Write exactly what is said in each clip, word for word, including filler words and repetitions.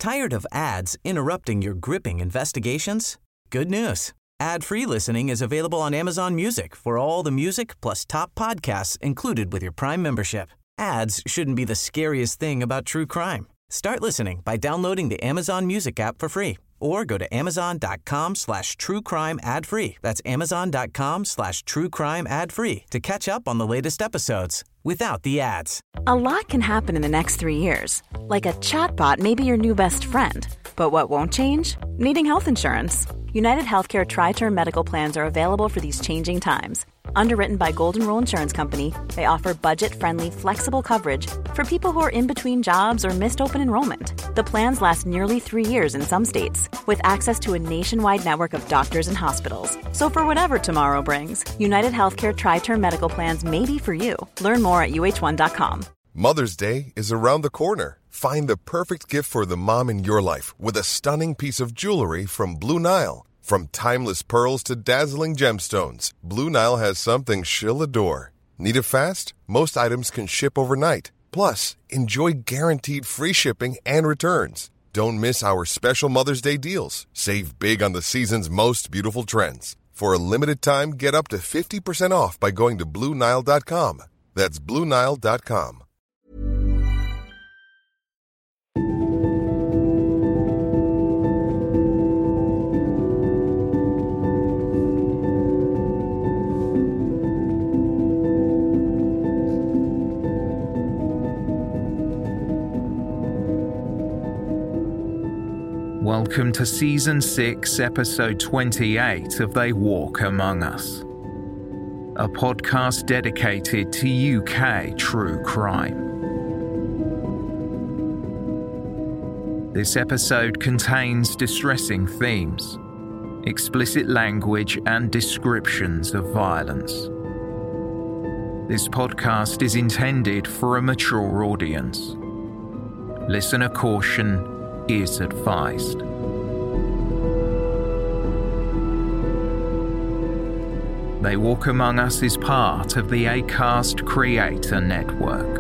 Tired of ads interrupting your gripping investigations? Good news. Ad-free listening is available on Amazon Music for all the music plus top podcasts included with your Prime membership. Ads shouldn't be the scariest thing about true crime. Start listening by downloading the Amazon Music app for free or go to amazon.com slash true crime ad free. That's amazon.com slash true crime ad free to catch up on the latest episodes without the ads. A lot can happen in the next three years. Like a chatbot may be your new best friend. But what won't change? Needing health insurance. United Healthcare Tri-Term Medical Plans are available for these changing times. Underwritten by Golden Rule Insurance Company, they offer budget-friendly, flexible coverage for people who are in between jobs or missed open enrollment. The plans last nearly three years in some states, with access to a nationwide network of doctors and hospitals. So for whatever tomorrow brings, United Healthcare Tri-Term Medical Plans may be for you. Learn more at U H one dot com. Mother's Day is around the corner. Find the perfect gift for the mom in your life with a stunning piece of jewelry from Blue Nile. From timeless pearls to dazzling gemstones, Blue Nile has something she'll adore. Need it fast? Most items can ship overnight. Plus, enjoy guaranteed free shipping and returns. Don't miss our special Mother's Day deals. Save big on the season's most beautiful trends. For a limited time, get up to fifty percent off by going to Blue Nile dot com. That's Blue Nile dot com. Welcome to Season six, Episode twenty-eight of They Walk Among Us, a podcast dedicated to U K true crime. This episode contains distressing themes, explicit language, and descriptions of violence. This podcast is intended for a mature audience. Listener caution is advised. They Walk Among Us is part of the Acast Creator Network.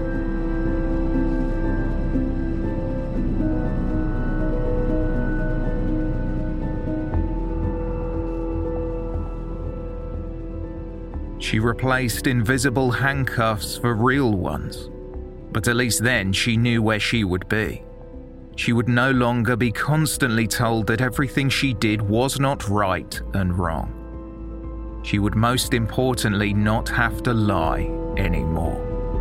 She replaced invisible handcuffs for real ones, but at least then she knew where she would be. She would no longer be constantly told that everything she did was not right and wrong. She would most importantly not have to lie anymore.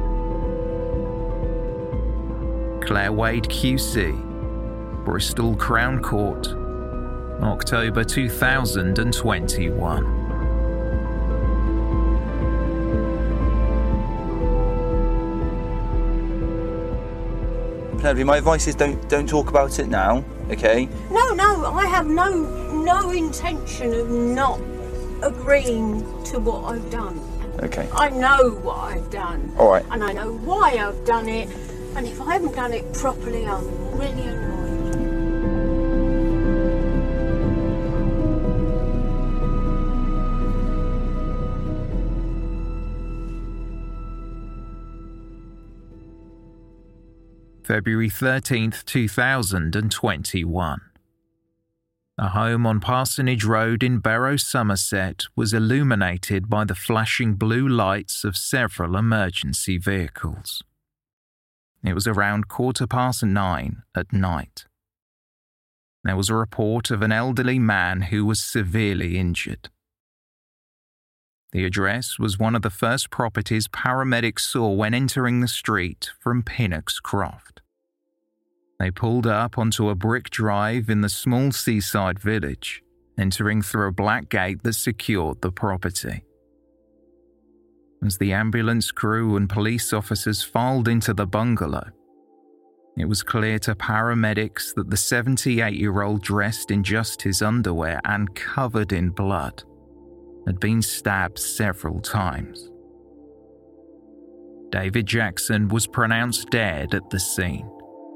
Claire Wade Q C, Bristol Crown Court, October two thousand twenty-one. Penelope, my advice is don't don't talk about it now, okay? No, no, I have no no intention of not agreeing to what I've done. Okay. I know what I've done. All right. And I know why I've done it. And if I haven't done it properly, I'm really annoyed. February thirteenth, two thousand twenty-one. A home on Parsonage Road in Barrow, Somerset was illuminated by the flashing blue lights of several emergency vehicles. It was around quarter past nine at night. There was a report of an elderly man who was severely injured. The address was one of the first properties paramedics saw when entering the street from Pinnock's Croft. They pulled up onto a brick drive in the small seaside village, entering through a black gate that secured the property. As the ambulance crew and police officers filed into the bungalow, it was clear to paramedics that the seventy-eight-year-old, dressed in just his underwear and covered in blood, had been stabbed several times. David Jackson was pronounced dead at the scene.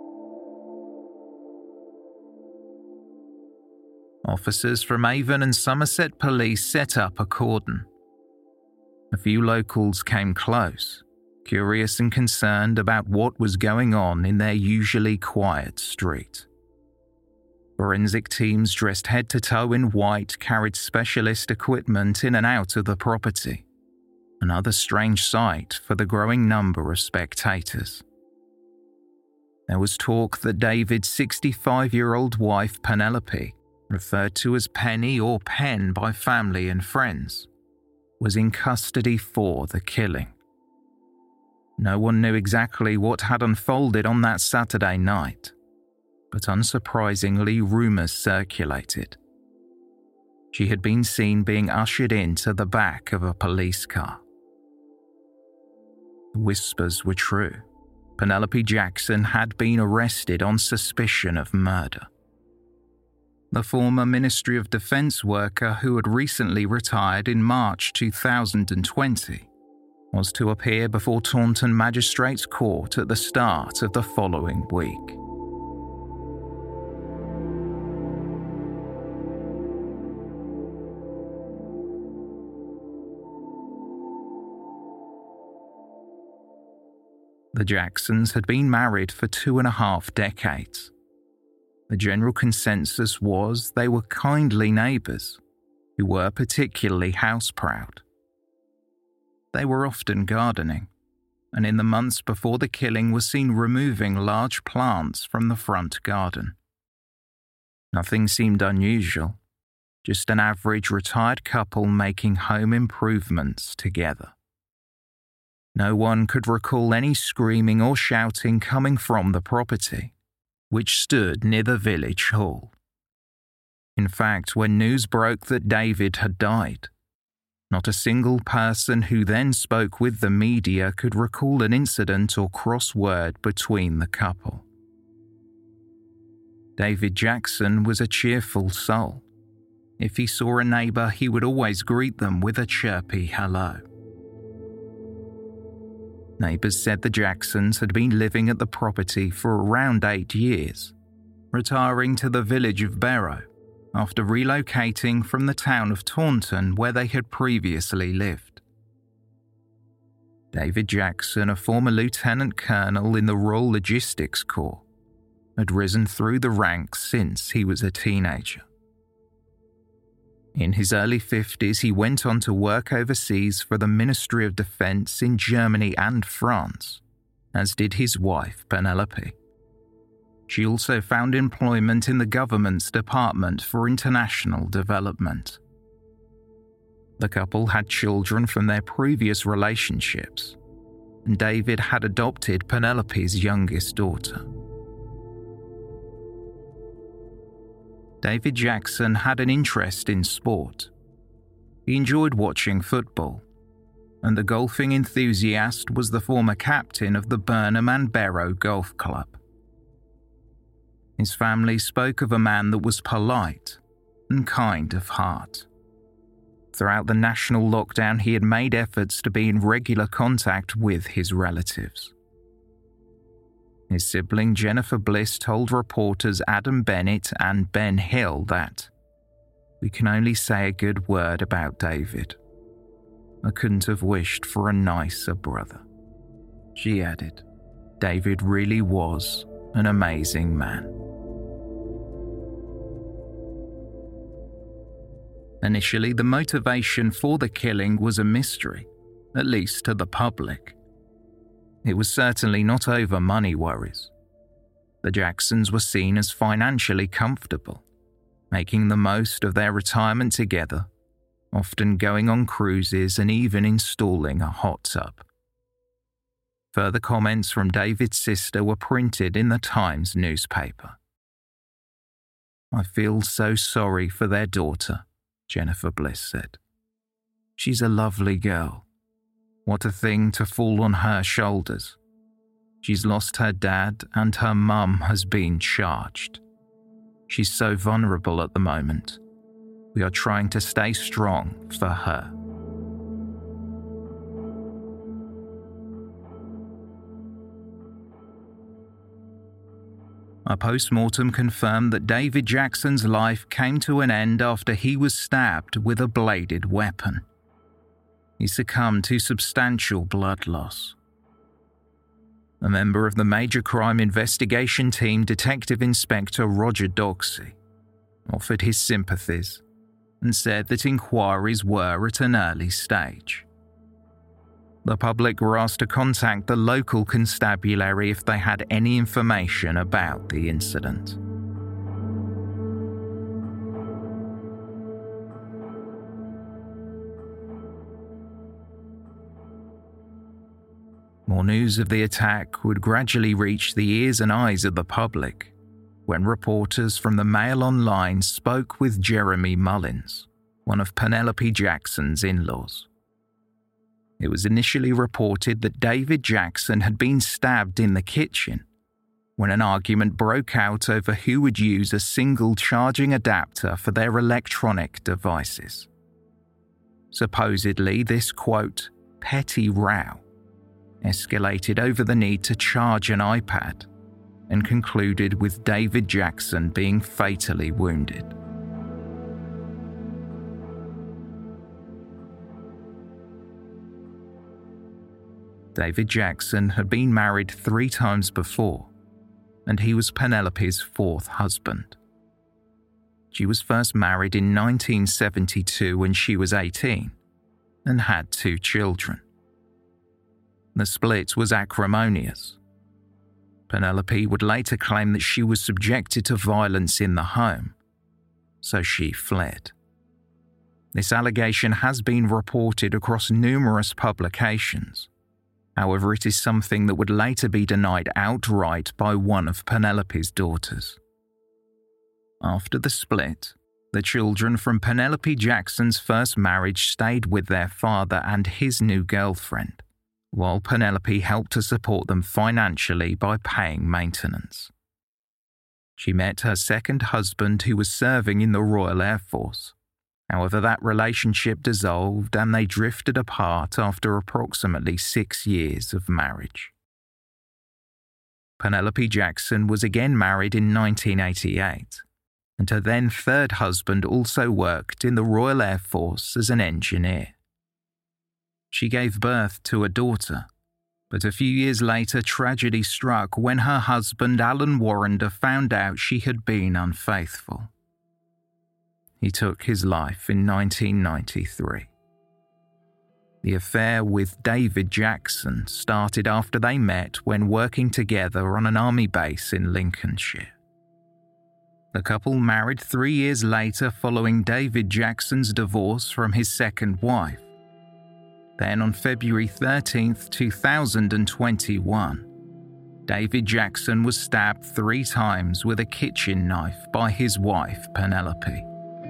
Officers from Avon and Somerset Police set up a cordon. A few locals came close, curious and concerned about what was going on in their usually quiet street. Forensic teams dressed head to toe in white carried specialist equipment in and out of the property, another strange sight for the growing number of spectators. There was talk that David's sixty-five-year-old wife Penelope, referred to as Penny or Pen by family and friends, was in custody for the killing. No one knew exactly what had unfolded on that Saturday night, but unsurprisingly, rumours circulated. She had been seen being ushered into the back of a police car. The whispers were true. Penelope Jackson had been arrested on suspicion of murder. The former Ministry of Defence worker who had recently retired in March two thousand twenty was to appear before Taunton Magistrates Court at the start of the following week. The Jacksons had been married for two and a half decades. The general consensus was they were kindly neighbours who were particularly house-proud. They were often gardening, and in the months before the killing was seen removing large plants from the front garden. Nothing seemed unusual, just an average retired couple making home improvements together. No one could recall any screaming or shouting coming from the property, which stood near the village hall. In fact, when news broke that David had died, not a single person who then spoke with the media could recall an incident or cross word between the couple. David Jackson was a cheerful soul. If he saw a neighbour, he would always greet them with a chirpy hello. Neighbours said the Jacksons had been living at the property for around eight years, retiring to the village of Barrow after relocating from the town of Taunton where they had previously lived. David Jackson, a former lieutenant colonel in the Royal Logistics Corps, had risen through the ranks since he was a teenager. In his early fifties, he went on to work overseas for the Ministry of Defence in Germany and France, as did his wife, Penelope. She also found employment in the government's Department for International Development. The couple had children from their previous relationships, and David had adopted Penelope's youngest daughter. David Jackson had an interest in sport. He enjoyed watching football, and the golfing enthusiast was the former captain of the Burnham and Barrow Golf Club. His family spoke of a man that was polite and kind of heart. Throughout the national lockdown, he had made efforts to be in regular contact with his relatives. His sibling Jennifer Bliss told reporters Adam Bennett and Ben Hill that, "We can only say a good word about David. I couldn't have wished for a nicer brother." She added, "David really was an amazing man." Initially, the motivation for the killing was a mystery, at least to the public. It was certainly not over money worries. The Jacksons were seen as financially comfortable, making the most of their retirement together, often going on cruises and even installing a hot tub. Further comments from David's sister were printed in the Times newspaper. "I feel so sorry for their daughter," Jennifer Bliss said. "She's a lovely girl. What a thing to fall on her shoulders. She's lost her dad and her mum has been charged. She's so vulnerable at the moment. We are trying to stay strong for her." A post-mortem confirmed that David Jackson's life came to an end after he was stabbed with a bladed weapon. He succumbed to substantial blood loss. A member of the Major Crime Investigation Team, Detective Inspector Roger Doxey, offered his sympathies, and said that inquiries were at an early stage. The public were asked to contact the local constabulary if they had any information about the incident. More news of the attack would gradually reach the ears and eyes of the public when reporters from the Mail Online spoke with Jeremy Mullins, one of Penelope Jackson's in-laws. It was initially reported that David Jackson had been stabbed in the kitchen when an argument broke out over who would use a single charging adapter for their electronic devices. Supposedly, this, quote, petty row escalated over the need to charge an iPad and concluded with David Jackson being fatally wounded. David Jackson had been married three times before, and he was Penelope's fourth husband. She was first married in nineteen seventy-two when she was eighteen and had two children. The split was acrimonious. Penelope would later claim that she was subjected to violence in the home, so she fled. This allegation has been reported across numerous publications. However, it is something that would later be denied outright by one of Penelope's daughters. After the split, the children from Penelope Jackson's first marriage stayed with their father and his new girlfriend, while Penelope helped to support them financially by paying maintenance. She met her second husband, who was serving in the Royal Air Force. However, that relationship dissolved and they drifted apart after approximately six years of marriage. Penelope Jackson was again married in nineteen eighty-eight, and her then third husband also worked in the Royal Air Force as an engineer. She gave birth to a daughter, but a few years later tragedy struck when her husband Alan Warrender found out she had been unfaithful. He took his life in nineteen ninety-three. The affair with David Jackson started after they met when working together on an army base in Lincolnshire. The couple married three years later following David Jackson's divorce from his second wife. Then on February thirteenth, two thousand twenty-one, David Jackson was stabbed three times with a kitchen knife by his wife, Penelope.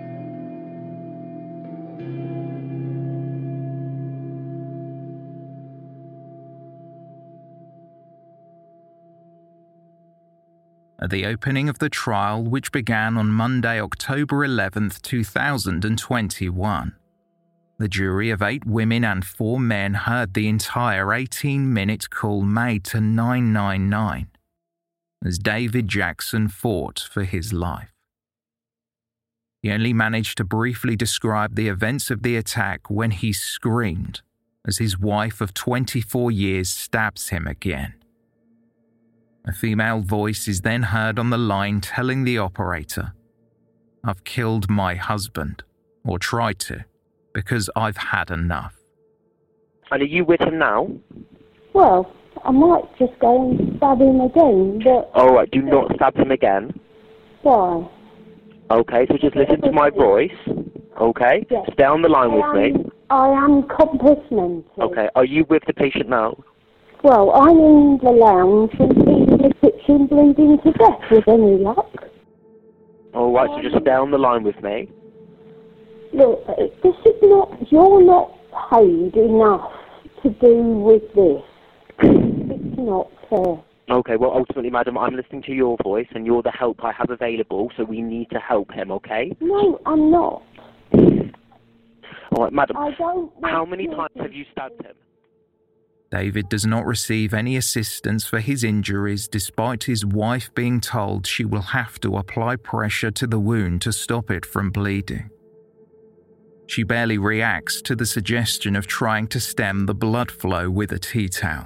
At the opening of the trial, which began on Monday, October eleventh, two thousand twenty-one, the jury of eight women and four men heard the entire eighteen-minute call made to nine nine nine as David Jackson fought for his life. He only managed to briefly describe the events of the attack when he screamed as his wife of twenty-four years stabs him again. A female voice is then heard on the line telling the operator, "I've killed my husband, or tried to, because I've had enough." And are you with him now? Well, I might just go and stab him again, but... All right, do not stab him again. Why? Okay, so just listen to my voice, okay? Yes. Stay on the line with I me. am, I am complimented. Okay, are you with the patient now? Well, I'm in the lounge and he's in the kitchen bleeding to death with any luck. All right, so just stay on the line with me. Look, this is not... You're not paid enough to do with this. It's not fair. Okay, well, ultimately, madam, I'm listening to your voice and you're the help I have available, so we need to help him, okay? No, I'm not. All right, madam, I don't how many want times to- have you stabbed him? David does not receive any assistance for his injuries despite his wife being told she will have to apply pressure to the wound to stop it from bleeding. She barely reacts to the suggestion of trying to stem the blood flow with a tea towel.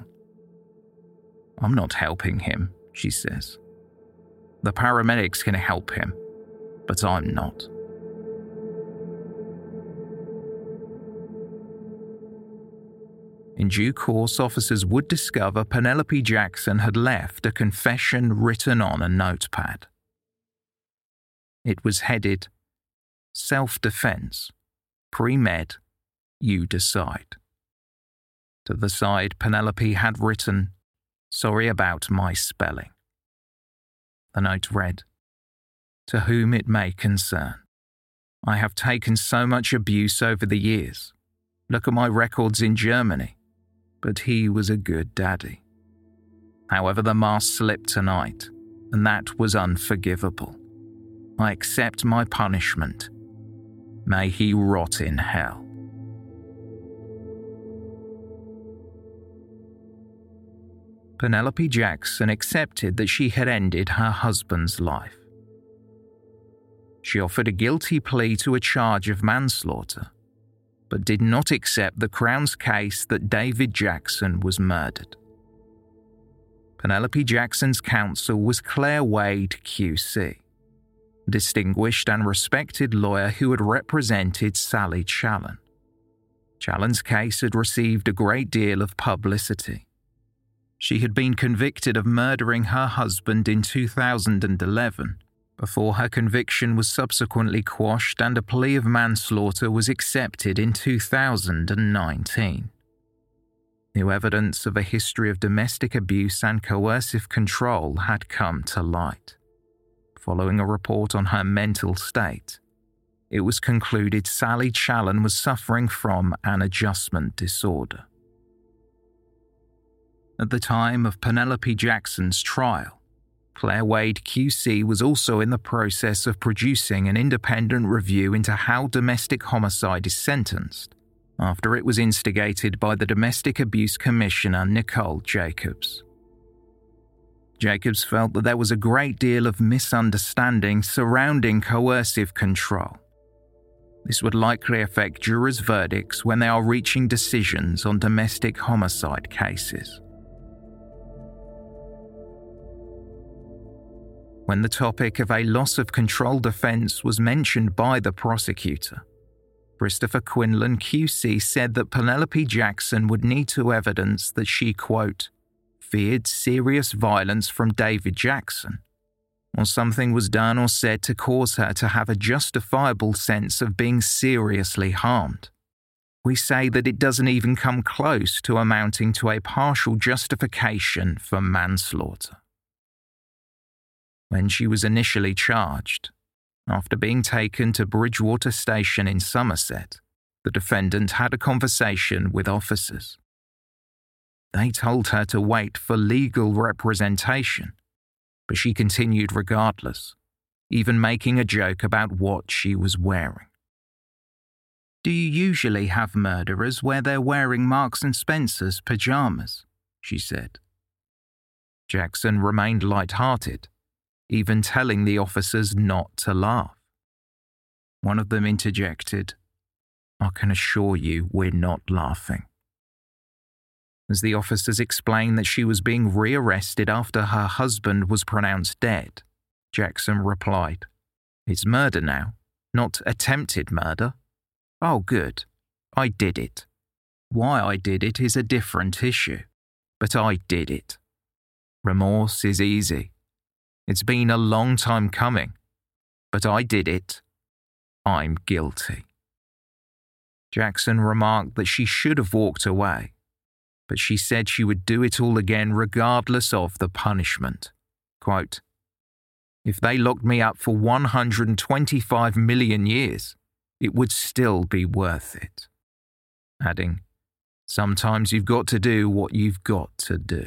"I'm not helping him," she says. "The paramedics can help him. but I'm not. In due course, officers would discover Penelope Jackson had left a confession written on a notepad. It was headed, Self-Defense, Pre-Med, You Decide. To the side, Penelope had written, Sorry about my spelling. The note read, To whom it may concern. I have taken so much abuse over the years. Look at my records in Germany. But he was a good daddy. However, the mask slipped tonight, and that was unforgivable. I accept my punishment. May he rot in hell. Penelope Jackson accepted that she had ended her husband's life. She offered a guilty plea to a charge of manslaughter, but did not accept the Crown's case that David Jackson was murdered. Penelope Jackson's counsel was Claire Wade Q C, a distinguished and respected lawyer who had represented Sally Challen. Challen's case had received a great deal of publicity. She had been convicted of murdering her husband in two thousand eleven, before her conviction was subsequently quashed and a plea of manslaughter was accepted in two thousand nineteen. New evidence of a history of domestic abuse and coercive control had come to light. Following a report on her mental state, it was concluded Sally Challen was suffering from an adjustment disorder. At the time of Penelope Jackson's trial, Claire Wade Q C was also in the process of producing an independent review into how domestic homicide is sentenced, after it was instigated by the Domestic Abuse Commissioner Nicole Jacobs. Jacobs felt that there was a great deal of misunderstanding surrounding coercive control. This would likely affect jurors' verdicts when they are reaching decisions on domestic homicide cases. When the topic of a loss of control defense was mentioned by the prosecutor, Christopher Quinlan Q C said that Penelope Jackson would need to evidence that she, quote, feared serious violence from David Jackson, or something was done or said to cause her to have a justifiable sense of being seriously harmed. We say that it doesn't even come close to amounting to a partial justification for manslaughter. When she was initially charged, after being taken to Bridgewater Station in Somerset, the defendant had a conversation with officers. They told her to wait for legal representation, but she continued regardless, even making a joke about what she was wearing. Do you usually have murderers where they're wearing Marks and Spencer's pajamas? She said. Jackson remained light-hearted, even telling the officers not to laugh. One of them interjected, I can assure you we're not laughing. As the officers explained that she was being rearrested after her husband was pronounced dead, Jackson replied, It's murder now, not attempted murder. Oh, good. I did it. Why I did it is a different issue, but I did it. Remorse is easy. It's been a long time coming, but I did it. I'm guilty. Jackson remarked that she should have walked away, but she said she would do it all again regardless of the punishment. Quote, If they locked me up for one hundred twenty-five million years, it would still be worth it. Adding, Sometimes you've got to do what you've got to do.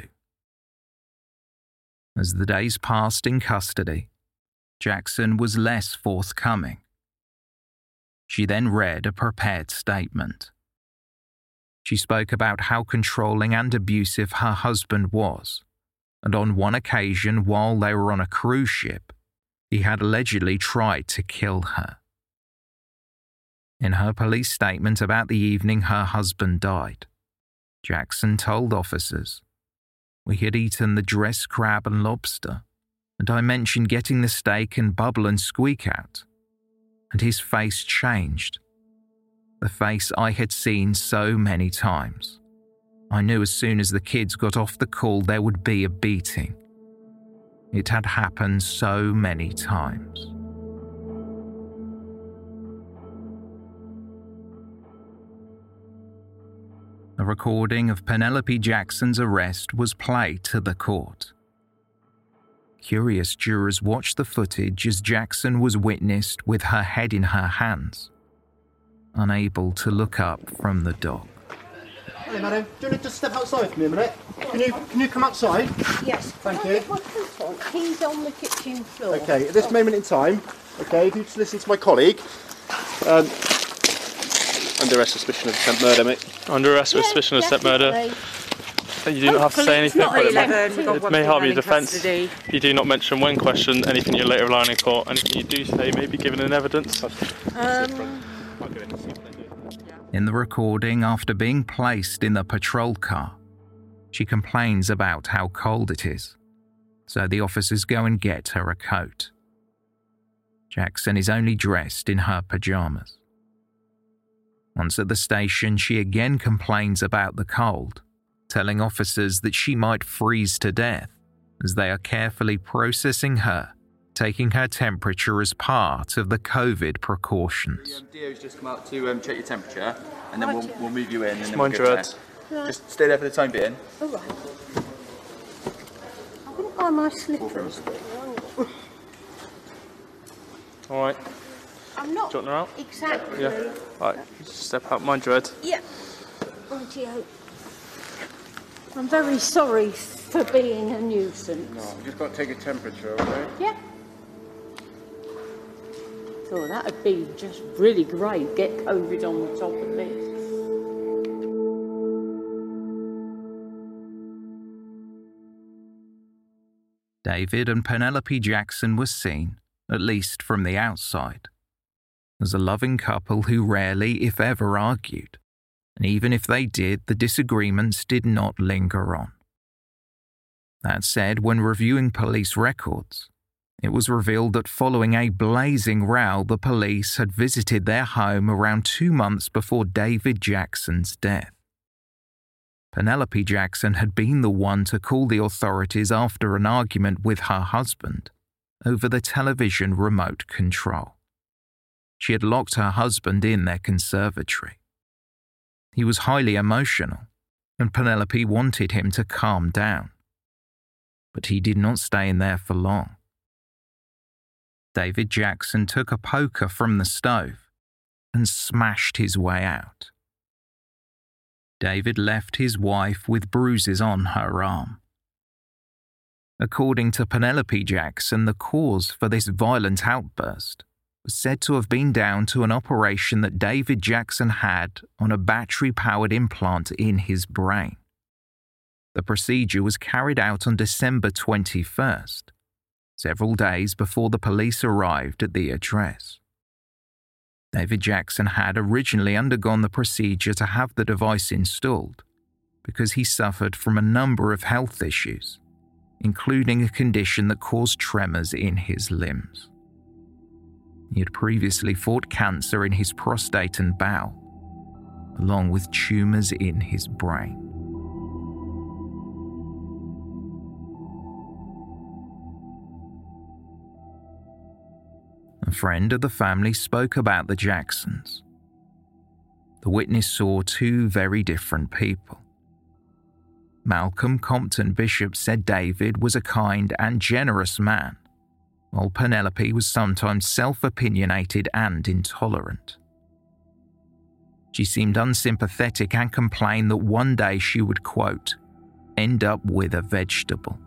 As the days passed in custody, Jackson was less forthcoming. She then read a prepared statement. She spoke about how controlling and abusive her husband was, and on one occasion while they were on a cruise ship, he had allegedly tried to kill her. In her police statement about the evening her husband died, Jackson told officers, We had eaten the dressed crab and lobster, and I mentioned getting the steak and bubble and squeak out, and his face changed. The face I had seen so many times. I knew as soon as the kids got off the call there would be a beating. It had happened so many times. A recording of Penelope Jackson's arrest was played to the court. Curious jurors watched the footage as Jackson was witnessed with her head in her hands, unable to look up from the dock. Hey, madam, do you want to just step outside for me a minute? Can you can you come outside? Yes. Thank you. My coat on. He's on the kitchen floor. Okay, at this moment in time, okay, if you just listen to my colleague. Um, under arrest suspicion of attempt murder, mate. Under arrest Yeah, suspicion of attempt murder. definitely. You do not have to say anything, not but it may, eleven, we've got it one may female harm your in defence custody. if you do not mention when questioned anything you later rely on in court. Anything you do say may be given in evidence. Um, In the recording, after being placed in the patrol car, she complains about how cold it is, so the officers go and get her a coat. Jackson is only dressed in her pajamas. Once at the station, she again complains about the cold, telling officers that she might freeze to death as they are carefully processing her, taking her temperature as part of the COVID precautions. The um, D O's just come out to um, check your temperature, and then we'll, we'll move you in. And then Mind we'll your go head. from there. Just stay there for the time being. all right. I wouldn't buy my slippers. All right. I'm not Do you want her out? exactly. Yeah. All right. Just step out. Mind your head. Yeah. Rightio. I'm very sorry for being a nuisance. No, I've just got to take your temperature, okay? Yeah. Oh, that'd be just really great. Get COVID on the top of this. David and Penelope Jackson were seen, at least from the outside, as a loving couple who rarely, if ever, argued, and even if they did, the disagreements did not linger on. That said, when reviewing police records, it was revealed that following a blazing row, the police had visited their home around two months before David Jackson's death. Penelope Jackson had been the one to call the authorities after an argument with her husband over the television remote control. She had locked her husband in their conservatory. He was highly emotional, and Penelope wanted him to calm down. But he did not stay in there for long. David Jackson took a poker from the stove and smashed his way out. David left his wife with bruises on her arm. According to Penelope Jackson, the cause for this violent outburst was said to have been down to an operation that David Jackson had on a battery-powered implant in his brain. The procedure was carried out on December twenty-first, several days before the police arrived at the address. David Jackson had originally undergone the procedure to have the device installed because he suffered from a number of health issues, including a condition that caused tremors in his limbs. He had previously fought cancer in his prostate and bowel, along with tumours in his brain. A friend of the family spoke about the Jacksons. The witness saw two very different people. Malcolm Compton Bishop said David was a kind and generous man, while Penelope was sometimes self-opinionated and intolerant. She seemed unsympathetic and complained that one day she would, quote, end up with a vegetable.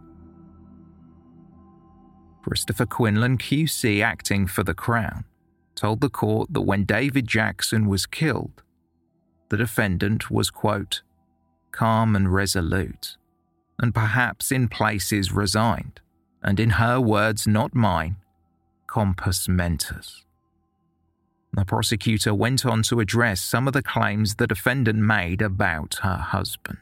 Christopher Quinlan, Q C acting for the Crown, told the court that when David Jackson was killed, the defendant was, quote, calm and resolute, and perhaps in places resigned, and in her words, not mine, compos mentis. The prosecutor went on to address some of the claims the defendant made about her husband.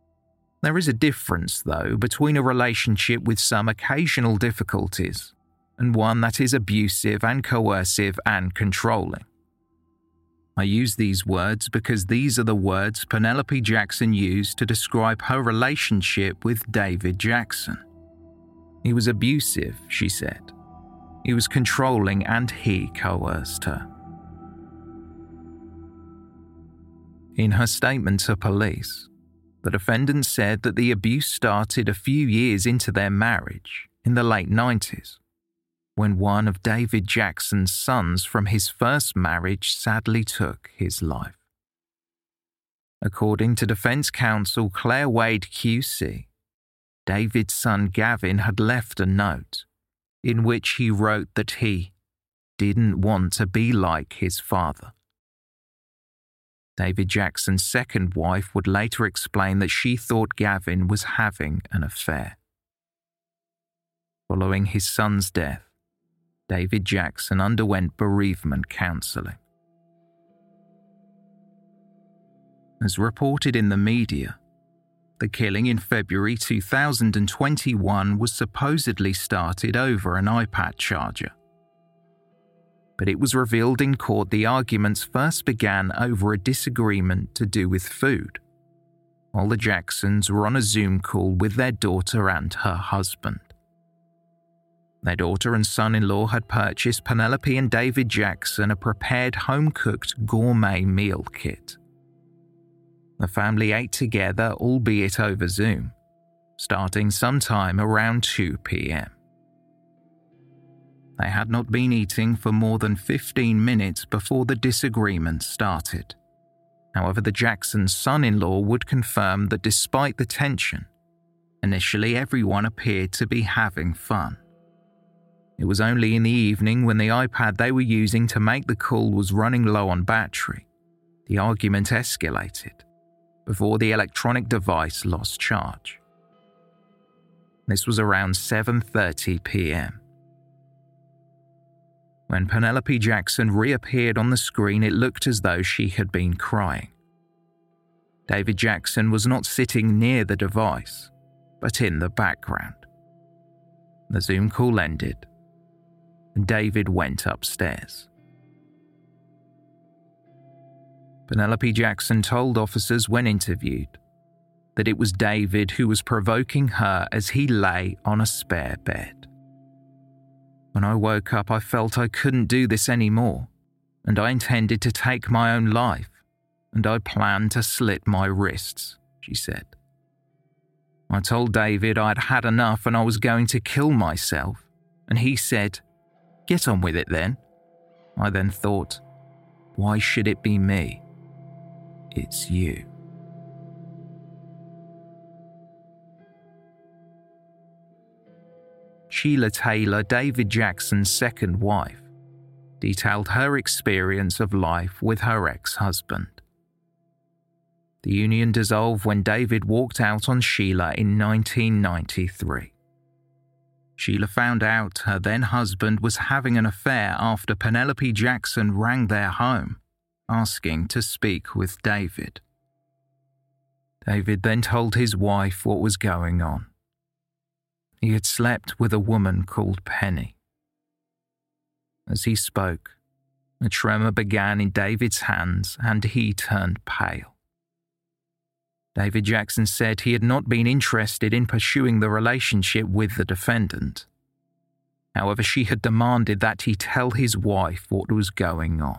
There is a difference, though, between a relationship with some occasional difficulties and one that is abusive and coercive and controlling. I use these words because these are the words Penelope Jackson used to describe her relationship with David Jackson. He was abusive, she said. He was controlling and he coerced her. In her statement to police, the defendant said that the abuse started a few years into their marriage, in the late nineties, when one of David Jackson's sons from his first marriage sadly took his life. According to defense counsel Claire Wade Q C, David's son Gavin had left a note in which he wrote that he didn't want to be like his father. David Jackson's second wife would later explain that she thought Gavin was having an affair. Following his son's death, David Jackson underwent bereavement counselling. As reported in the media, the killing in February two thousand twenty-one was supposedly started over an iPad charger. But it was revealed in court the arguments first began over a disagreement to do with food, while the Jacksons were on a Zoom call with their daughter and her husband. Their daughter and son-in-law had purchased Penelope and David Jackson a prepared home-cooked gourmet meal kit. The family ate together, albeit over Zoom, starting sometime around two p.m. They had not been eating for more than fifteen minutes before the disagreement started. However, the Jackson's son-in-law would confirm that despite the tension, initially everyone appeared to be having fun. It was only in the evening, when the iPad they were using to make the call was running low on battery, the argument escalated before the electronic device lost charge. This was around seven thirty p.m. When Penelope Jackson reappeared on the screen, it looked as though she had been crying. David Jackson was not sitting near the device, but in the background. The Zoom call ended, and David went upstairs. Penelope Jackson told officers when interviewed that it was David who was provoking her as he lay on a spare bed. When I woke up, I felt I couldn't do this anymore, and I intended to take my own life, and I planned to slit my wrists, she said. I told David I'd had enough and I was going to kill myself, and he said, "Get on with it then." I then thought, why should it be me? It's you. Sheila Taylor, David Jackson's second wife, detailed her experience of life with her ex-husband. The union dissolved when David walked out on Sheila in nineteen ninety-three. Sheila found out her then-husband was having an affair after Penelope Jackson rang their home, asking to speak with David. David then told his wife what was going on. He had slept with a woman called Penny. As he spoke, a tremor began in David's hands and he turned pale. David Jackson said he had not been interested in pursuing the relationship with the defendant. However, she had demanded that he tell his wife what was going on.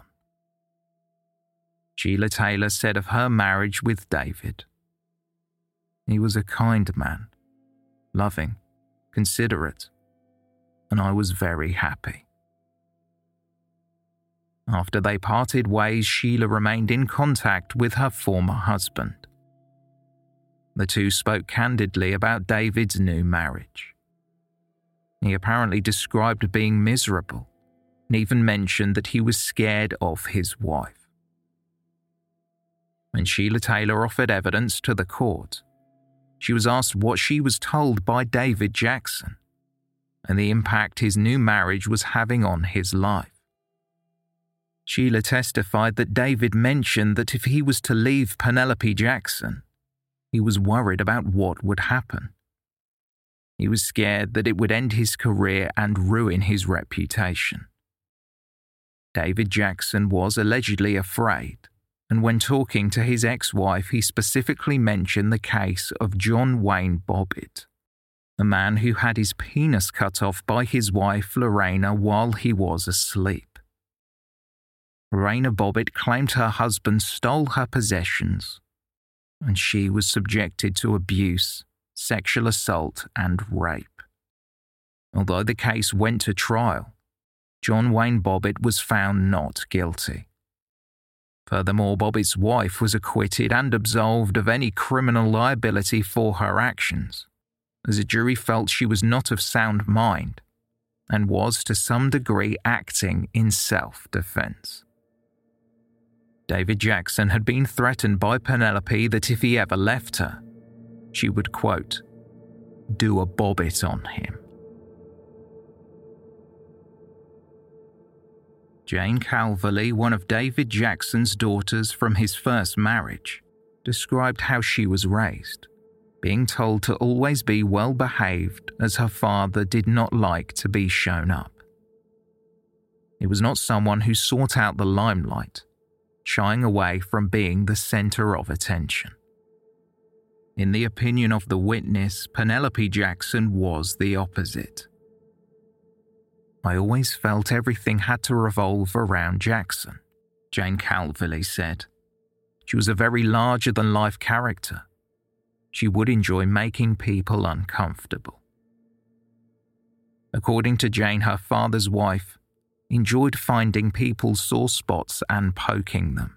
Sheila Taylor said of her marriage with David, "He was a kind man, loving, considerate, and I was very happy." After they parted ways, Sheila remained in contact with her former husband. The two spoke candidly about David's new marriage. He apparently described being miserable and even mentioned that he was scared of his wife. When Sheila Taylor offered evidence to the court, she was asked what she was told by David Jackson and the impact his new marriage was having on his life. Sheila testified that David mentioned that if he was to leave Penelope Jackson, he was worried about what would happen. He was scared that it would end his career and ruin his reputation. David Jackson was allegedly afraid, and when talking to his ex-wife, he specifically mentioned the case of John Wayne Bobbitt, a man who had his penis cut off by his wife Lorena while he was asleep. Lorena Bobbitt claimed her husband stole her possessions, and she was subjected to abuse, sexual assault, and rape. Although the case went to trial, John Wayne Bobbitt was found not guilty. Furthermore, Bobbitt's wife was acquitted and absolved of any criminal liability for her actions, as a jury felt she was not of sound mind and was to some degree acting in self-defense. David Jackson had been threatened by Penelope that if he ever left her, she would, quote, do a Bobbitt on him. Jane Calverley, one of David Jackson's daughters from his first marriage, described how she was raised, being told to always be well behaved as her father did not like to be shown up. He was not someone who sought out the limelight, shying away from being the center of attention. In the opinion of the witness, Penelope Jackson was the opposite. I always felt everything had to revolve around Jackson, Jane Calverley said. She was a very larger-than-life character. She would enjoy making people uncomfortable. According to Jane, her father's wife enjoyed finding people's sore spots and poking them.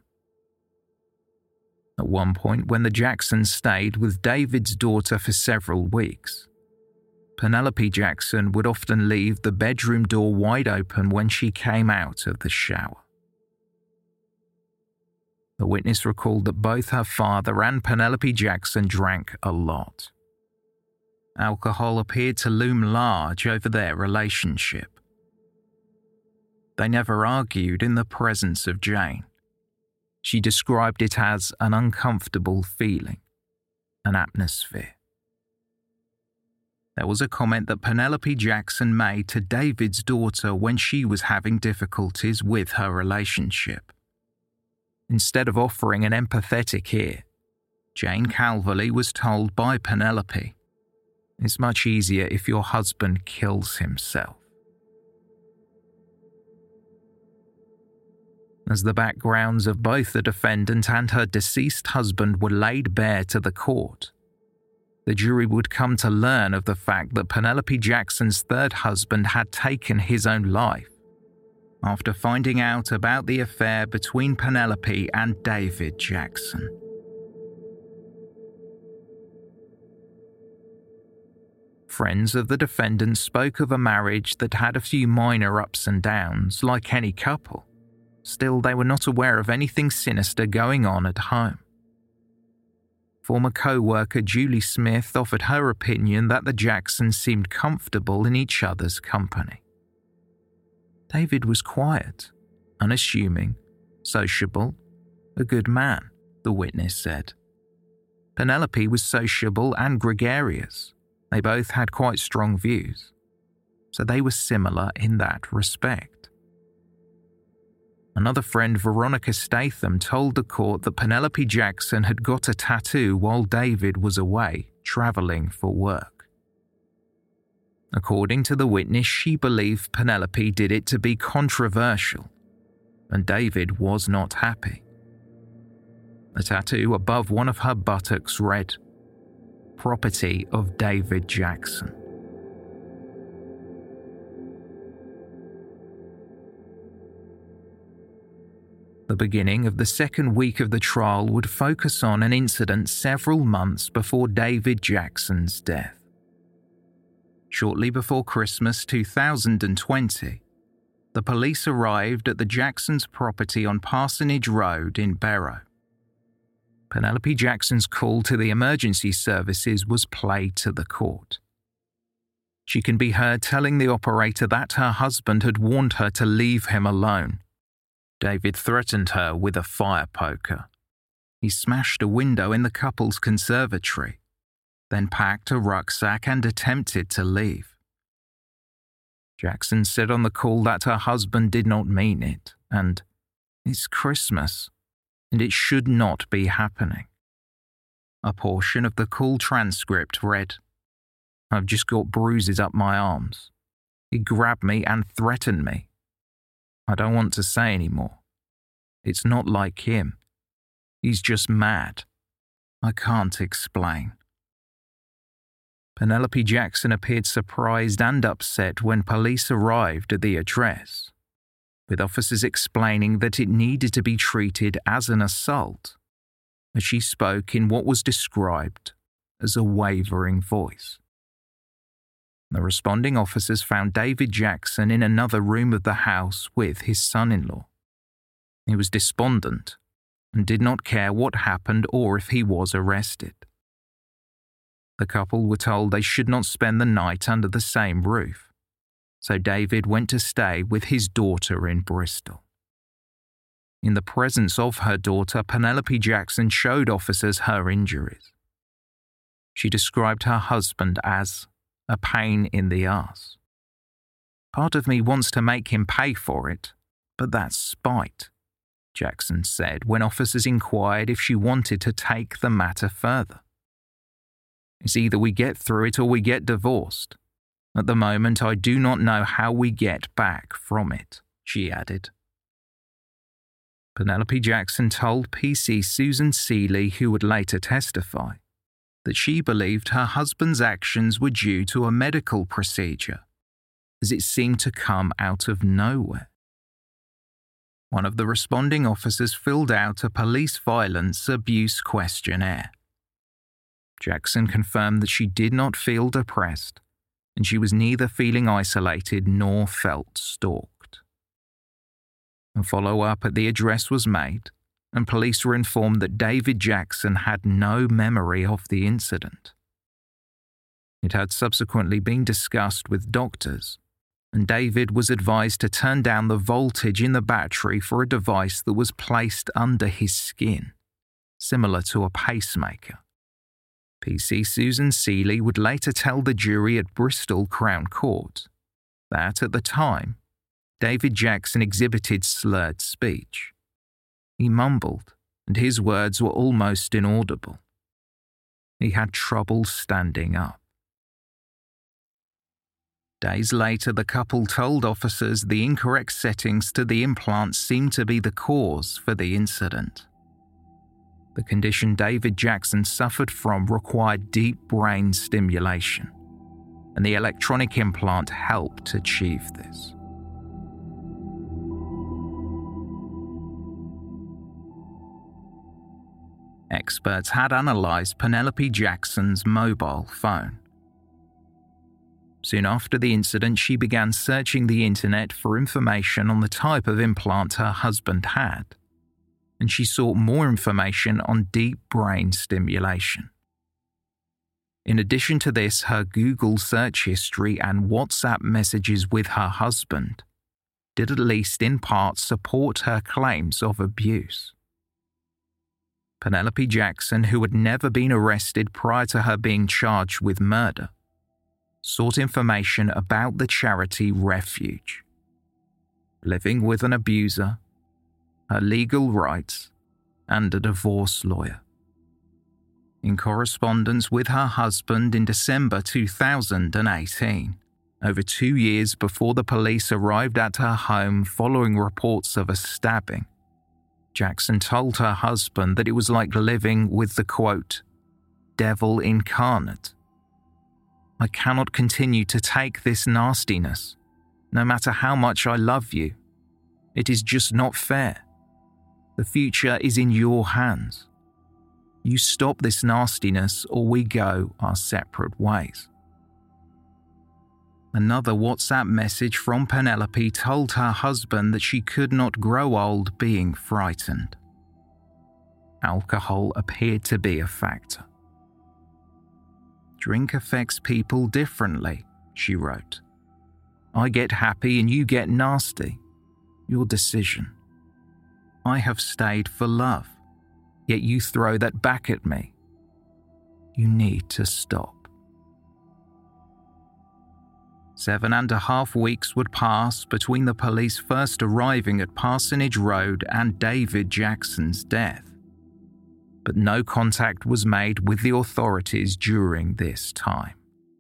At one point, when the Jacksons stayed with David's daughter for several weeks, Penelope Jackson would often leave the bedroom door wide open when she came out of the shower. The witness recalled that both her father and Penelope Jackson drank a lot. Alcohol appeared to loom large over their relationship. They never argued in the presence of Jane. She described it as an uncomfortable feeling, an atmosphere. There was a comment that Penelope Jackson made to David's daughter when she was having difficulties with her relationship. Instead of offering an empathetic ear, Jane Calverley was told by Penelope, "It's much easier if your husband kills himself." As the backgrounds of both the defendant and her deceased husband were laid bare to the court, the jury would come to learn of the fact that Penelope Jackson's third husband had taken his own life after finding out about the affair between Penelope and David Jackson. Friends of the defendant spoke of a marriage that had a few minor ups and downs, like any couple. Still, they were not aware of anything sinister going on at home. Former co-worker Julie Smith offered her opinion that the Jacksons seemed comfortable in each other's company. David was quiet, unassuming, sociable, a good man, the witness said. Penelope was sociable and gregarious. They both had quite strong views, so they were similar in that respect. Another friend, Veronica Statham, told the court that Penelope Jackson had got a tattoo while David was away, travelling for work. According to the witness, she believed Penelope did it to be controversial, and David was not happy. The tattoo above one of her buttocks read, "Property of David Jackson." The beginning of the second week of the trial would focus on an incident several months before David Jackson's death. Shortly before Christmas two thousand twenty, the police arrived at the Jacksons' property on Parsonage Road in Barrow. Penelope Jackson's call to the emergency services was played to the court. She can be heard telling the operator that her husband had warned her to leave him alone. David threatened her with a fire poker. He smashed a window in the couple's conservatory. then packed a rucksack and attempted to leave. Jackson said on the call that her husband did not mean it, and it's Christmas, and it should not be happening. A portion of the call transcript read, "I've just got bruises up my arms. He grabbed me and threatened me. I don't want to say any more. It's not like him. He's just mad. I can't explain." Penelope Jackson appeared surprised and upset when police arrived at the address, with officers explaining that it needed to be treated as an assault, as she spoke in what was described as a wavering voice. The responding officers found David Jackson in another room of the house with his son-in-law. He was despondent and did not care what happened or if he was arrested. The couple were told they should not spend the night under the same roof, so David went to stay with his daughter in Bristol. In the presence of her daughter, Penelope Jackson showed officers her injuries. She described her husband as a pain in the arse. "Part of me wants to make him pay for it, but that's spite," Jackson said when officers inquired if she wanted to take the matter further. "It's either we get through it or we get divorced. At the moment, I do not know how we get back from it," she added. Penelope Jackson told P C Susan Seeley, who would later testify, that she believed her husband's actions were due to a medical procedure, as it seemed to come out of nowhere. One of the responding officers filled out a police violence abuse questionnaire. Jackson confirmed that she did not feel depressed, and she was neither feeling isolated nor felt stalked. A follow-up at the address was made, and police were informed that David Jackson had no memory of the incident. It had subsequently been discussed with doctors, and David was advised to turn down the voltage in the battery for a device that was placed under his skin, similar to a pacemaker. P C Susan Seeley would later tell the jury at Bristol Crown Court that, at the time, David Jackson exhibited slurred speech. He mumbled, and his words were almost inaudible. He had trouble standing up. Days later, the couple told officers the incorrect settings to the implant seemed to be the cause for the incident. The condition David Jackson suffered from required deep brain stimulation, and the electronic implant helped achieve this. Experts had analysed Penelope Jackson's mobile phone. Soon after the incident, she began searching the internet for information on the type of implant her husband had, and she sought more information on deep brain stimulation. In addition to this, her Google search history and WhatsApp messages with her husband did at least in part support her claims of abuse. Penelope Jackson, who had never been arrested prior to her being charged with murder, sought information about the charity Refuge, living with an abuser, her legal rights, and a divorce lawyer. In correspondence with her husband in December two thousand eighteen, over two years before the police arrived at her home following reports of a stabbing, Jackson told her husband that it was like living with the, quote, devil incarnate. "I cannot continue to take this nastiness, no matter how much I love you. It is just not fair. The future is in your hands. You stop this nastiness or we go our separate ways." Another WhatsApp message from Penelope told her husband that she could not grow old being frightened. Alcohol appeared to be a factor. "Drink affects people differently," she wrote. "I get happy and you get nasty. Your decision. I have stayed for love, yet you throw that back at me. You need to stop. Seven and a half weeks would pass between the police first arriving at Parsonage Road and David Jackson's death. But no contact was made with the authorities during this time.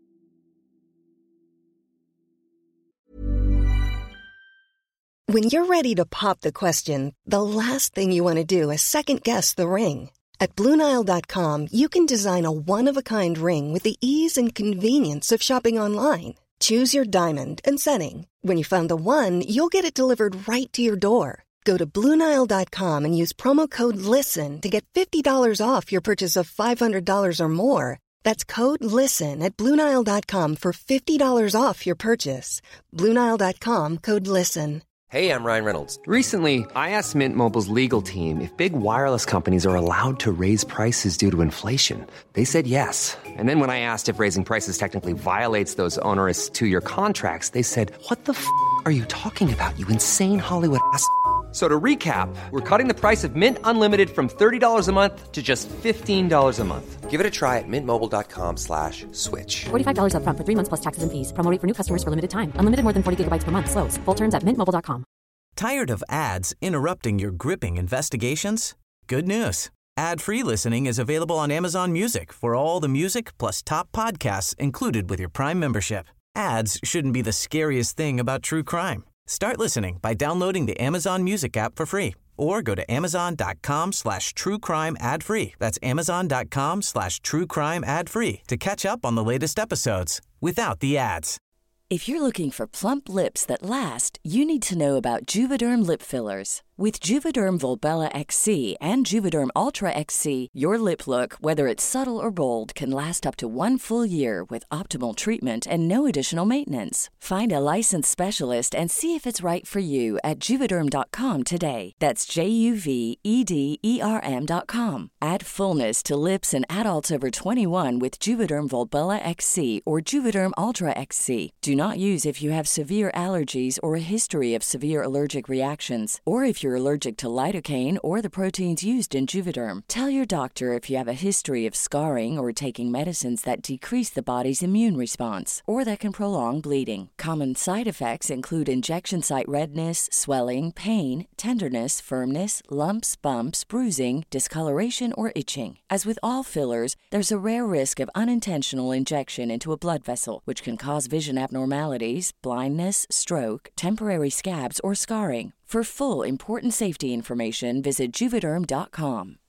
When you're ready to pop the question, the last thing you want to do is second-guess the ring. At Blue Nile dot com, you can design a one-of-a-kind ring with the ease and convenience of shopping online. Choose your diamond and setting. When you find the one, you'll get it delivered right to your door. Go to Blue Nile dot com and use promo code LISTEN to get fifty dollars off your purchase of five hundred dollars or more. That's code LISTEN at Blue Nile dot com for fifty dollars off your purchase. Blue Nile dot com, code LISTEN. Hey, I'm Ryan Reynolds. Recently, I asked Mint Mobile's legal team if big wireless companies are allowed to raise prices due to inflation. They said yes. And then when I asked if raising prices technically violates those onerous two-year contracts, they said, what the f*** are you talking about, you insane Hollywood ass f- So to recap, we're cutting the price of Mint Unlimited from thirty dollars a month to just fifteen dollars a month. Give it a try at mintmobile.com slash switch. forty-five dollars up front for three months plus taxes and fees. Promo rate for new customers for limited time. Unlimited more than forty gigabytes per month. Slows full terms at mint mobile dot com. Tired of ads interrupting your gripping investigations? Good news. Ad-free listening is available on Amazon Music for all the music plus top podcasts included with your Prime membership. Ads shouldn't be the scariest thing about true crime. Start listening by downloading the Amazon Music app for free or go to amazon.com slash true crime ad free. That's amazon.com slash true crime ad free to catch up on the latest episodes without the ads. If you're looking for plump lips that last, you need to know about Juvederm lip fillers. With Juvederm Volbella X C and Juvederm Ultra X C, your lip look, whether it's subtle or bold, can last up to one full year with optimal treatment and no additional maintenance. Find a licensed specialist and see if it's right for you at Juvederm dot com today. That's J U V E D E R M dot com. Add fullness to lips in adults over twenty-one with Juvederm Volbella X C or Juvederm Ultra X C. Do not use if you have severe allergies or a history of severe allergic reactions, or if you're allergic to lidocaine or the proteins used in Juvederm. Tell your doctor if you have a history of scarring or taking medicines that decrease the body's immune response or that can prolong bleeding. Common side effects include injection site redness, swelling, pain, tenderness, firmness, lumps, bumps, bruising, discoloration, or itching. As with all fillers, there's a rare risk of unintentional injection into a blood vessel, which can cause vision abnormalities, blindness, stroke, temporary scabs, or scarring. For full important safety information, visit Juvederm dot com.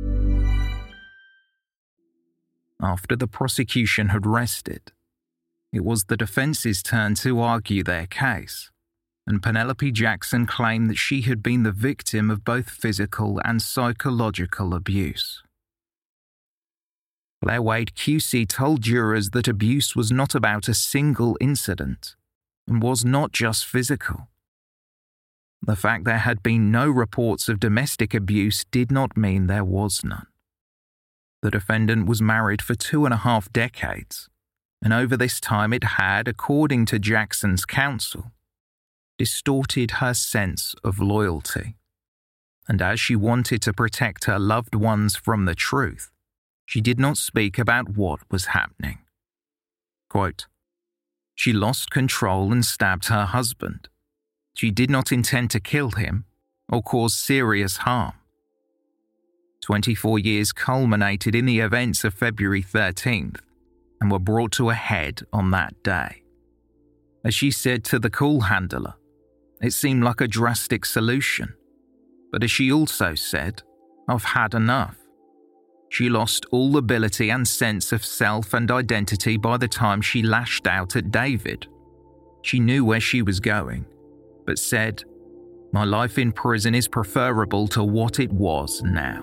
After the prosecution had rested, it was the defence's turn to argue their case, and Penelope Jackson claimed that she had been the victim of both physical and psychological abuse. Blair Wade Q C told jurors that abuse was not about a single incident and was not just physical. The fact there had been no reports of domestic abuse did not mean there was none. The defendant was married for two and a half decades, and over this time it had, according to Jackson's counsel, distorted her sense of loyalty. And as she wanted to protect her loved ones from the truth, she did not speak about what was happening. Quote, "She lost control and stabbed her husband. She did not intend to kill him or cause serious harm. twenty-four years culminated in the events of February thirteenth and were brought to a head on that day. As she said to the call handler, it seemed like a drastic solution, but as she also said, I've had enough. She lost all ability and sense of self and identity by the time she lashed out at David. She knew where she was going, but said, my life in prison is preferable to what it was now."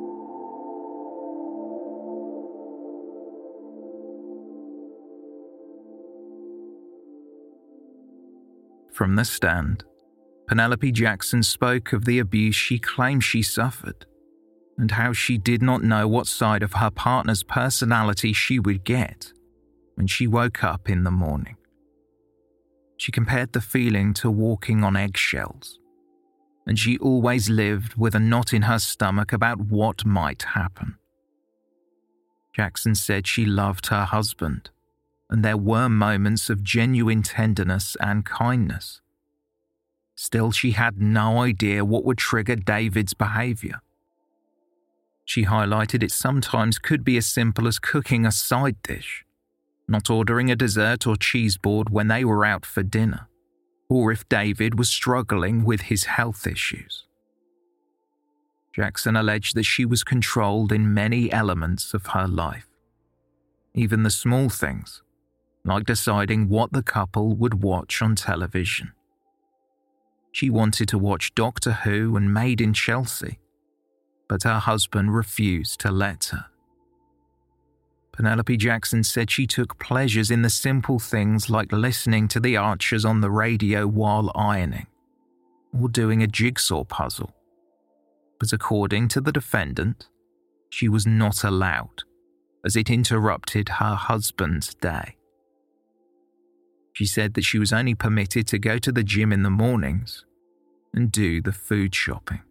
From the stand, Penelope Jackson spoke of the abuse she claimed she suffered and how she did not know what side of her partner's personality she would get when she woke up in the morning. She compared the feeling to walking on eggshells, and she always lived with a knot in her stomach about what might happen. Jackson said she loved her husband, and there were moments of genuine tenderness and kindness. Still, she had no idea what would trigger David's behaviour. She highlighted it sometimes could be as simple as cooking a side dish, not ordering a dessert or cheese board when they were out for dinner, or if David was struggling with his health issues. Jackson alleged that she was controlled in many elements of her life, even the small things, like deciding what the couple would watch on television. She wanted to watch Doctor Who and Made in Chelsea, but her husband refused to let her. Penelope Jackson said she took pleasures in the simple things like listening to the Archers on the radio while ironing, or doing a jigsaw puzzle. But according to the defendant, she was not allowed, as it interrupted her husband's day. She said that she was only permitted to go to the gym in the mornings and do the food shopping.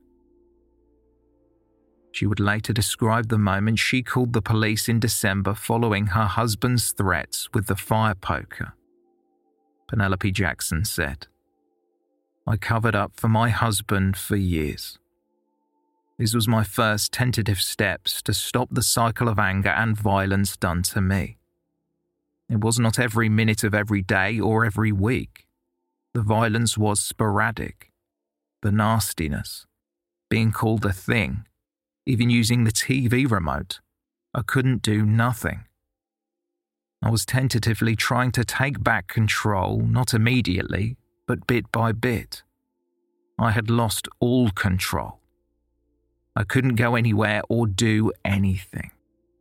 She would later describe the moment she called the police in December following her husband's threats with the fire poker. Penelope Jackson said, "I covered up for my husband for years. This was my first tentative steps to stop the cycle of anger and violence done to me. It was not every minute of every day or every week. The violence was sporadic. The nastiness, being called a thing, even using the T V remote, I couldn't do nothing. I was tentatively trying to take back control, not immediately, but bit by bit. I had lost all control. I couldn't go anywhere or do anything."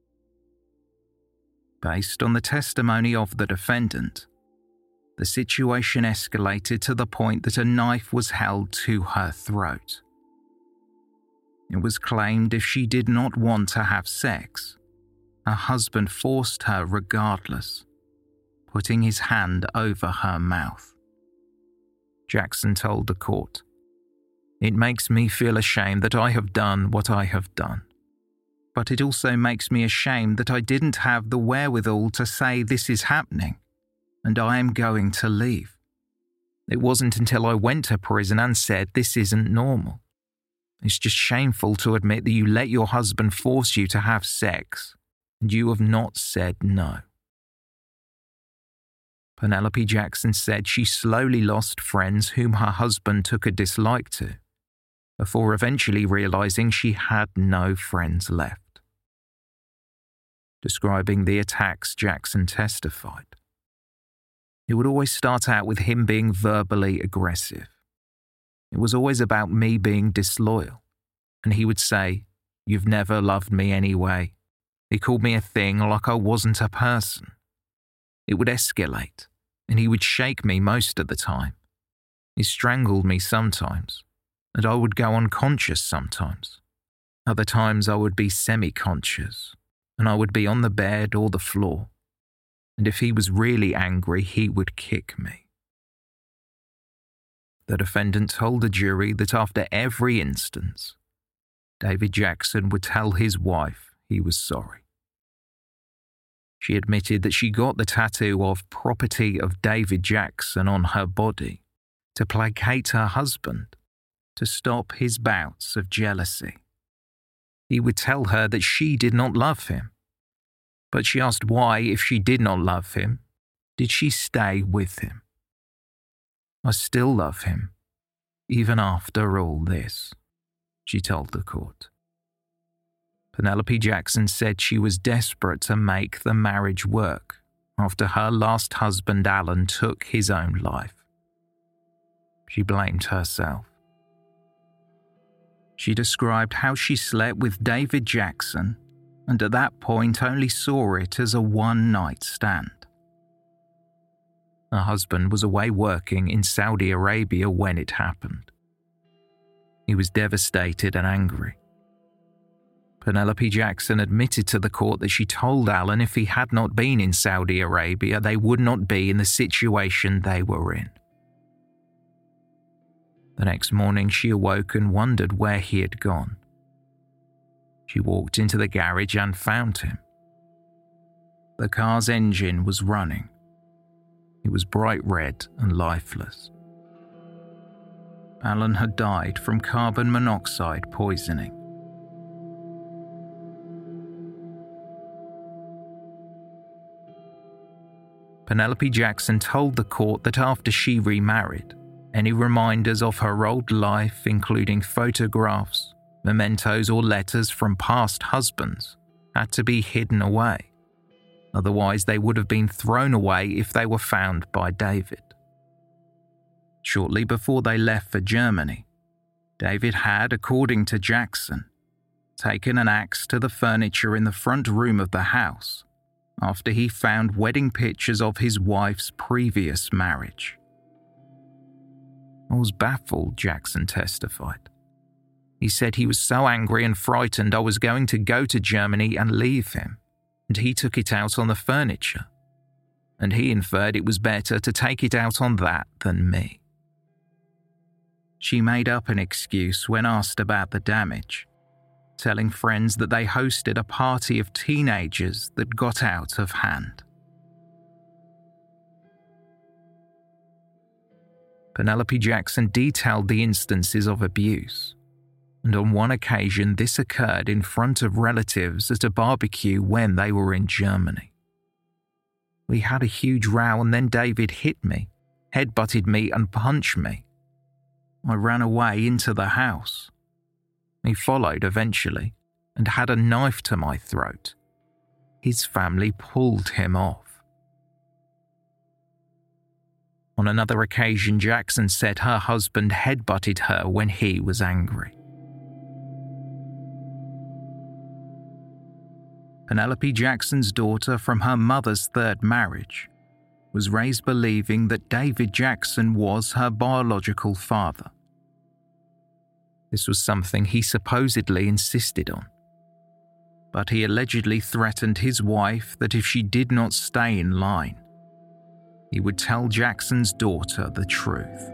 Based on the testimony of the defendant, the situation escalated to the point that a knife was held to her throat. It was claimed if she did not want to have sex, her husband forced her regardless, putting his hand over her mouth. Jackson told the court, "It makes me feel ashamed that I have done what I have done. But it also makes me ashamed that I didn't have the wherewithal to say this is happening, and I am going to leave. It wasn't until I went to prison and said this isn't normal. It's just shameful to admit that you let your husband force you to have sex, and you have not said no." Penelope Jackson said she slowly lost friends whom her husband took a dislike to, before eventually realizing she had no friends left. Describing the attacks, Jackson testified, "It would always start out with him being verbally aggressive. It was always about me being disloyal, and he would say, 'You've never loved me anyway.' He called me a thing like I wasn't a person. It would escalate, and he would shake me most of the time. He strangled me sometimes, and I would go unconscious sometimes. Other times I would be semi-conscious, and I would be on the bed or the floor. And if he was really angry, he would kick me." The defendant told the jury that after every instance, David Jackson would tell his wife he was sorry. She admitted that she got the tattoo of "Property of David Jackson" on her body to placate her husband, to stop his bouts of jealousy. He would tell her that she did not love him, but she asked why, if she did not love him, did she stay with him. "I still love him, even after all this," she told the court. Penelope Jackson said she was desperate to make the marriage work after her last husband Alan took his own life. She blamed herself. She described how she slept with David Jackson and at that point only saw it as a one-night stand. Her husband was away working in Saudi Arabia when it happened. He was devastated and angry. Penelope Jackson admitted to the court that she told Alan if he had not been in Saudi Arabia, they would not be in the situation they were in. The next morning, she awoke and wondered where he had gone. She walked into the garage and found him, The car's engine was running. It was bright red and lifeless. Alan had died from carbon monoxide poisoning. Penelope Jackson told the court that after she remarried, any reminders of her old life, including photographs, mementos or letters from past husbands, had to be hidden away. Otherwise, they would have been thrown away if they were found by David. Shortly before they left for Germany, David had, according to Jackson, taken an axe to the furniture in the front room of the house after he found wedding pictures of his wife's previous marriage. I was baffled, Jackson testified. He said he was so angry and frightened I was going to go to Germany and leave him, and he took it out on the furniture, and he inferred it was better to take it out on that than me. She made up an excuse when asked about the damage, telling friends that they hosted a party of teenagers that got out of hand. Penelope Jackson detailed the instances of abuse, and on one occasion this occurred in front of relatives at a barbecue when they were in Germany. We had a huge row and then David hit me, headbutted me and punched me. I ran away into the house. He followed eventually and had a knife to my throat. His family pulled him off. On another occasion, Jackson said her husband headbutted her when he was angry. Penelope Jackson's daughter from her mother's third marriage was raised believing that David Jackson was her biological father. This was something he supposedly insisted on, but he allegedly threatened his wife that if she did not stay in line, he would tell Jackson's daughter the truth.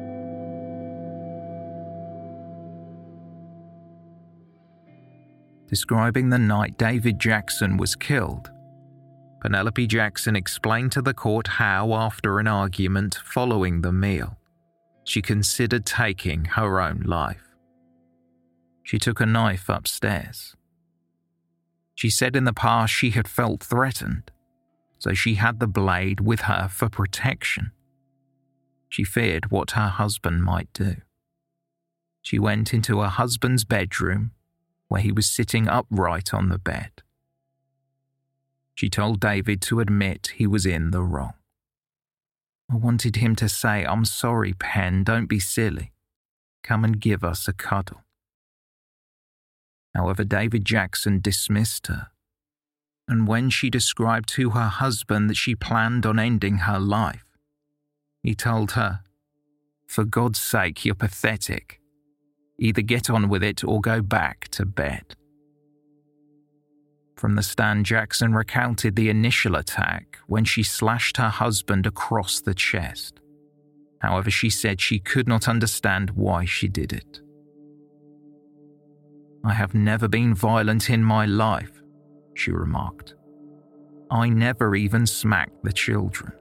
Describing the night David Jackson was killed, Penelope Jackson explained to the court how, after an argument following the meal, she considered taking her own life. She took a knife upstairs. She said in the past she had felt threatened, so she had the blade with her for protection. She feared what her husband might do. She went into her husband's bedroom, where he was sitting upright on the bed. She told David to admit he was in the wrong. I wanted him to say, "I'm sorry, Pen, don't be silly. Come and give us a cuddle." However, David Jackson dismissed her, and when she described to her husband that she planned on ending her life, he told her, "For God's sake, you're pathetic. Either get on with it or go back to bed." From the stand, Jackson recounted the initial attack when she slashed her husband across the chest. However, she said she could not understand why she did it. "I have never been violent in my life," she remarked. "I never even smacked the children."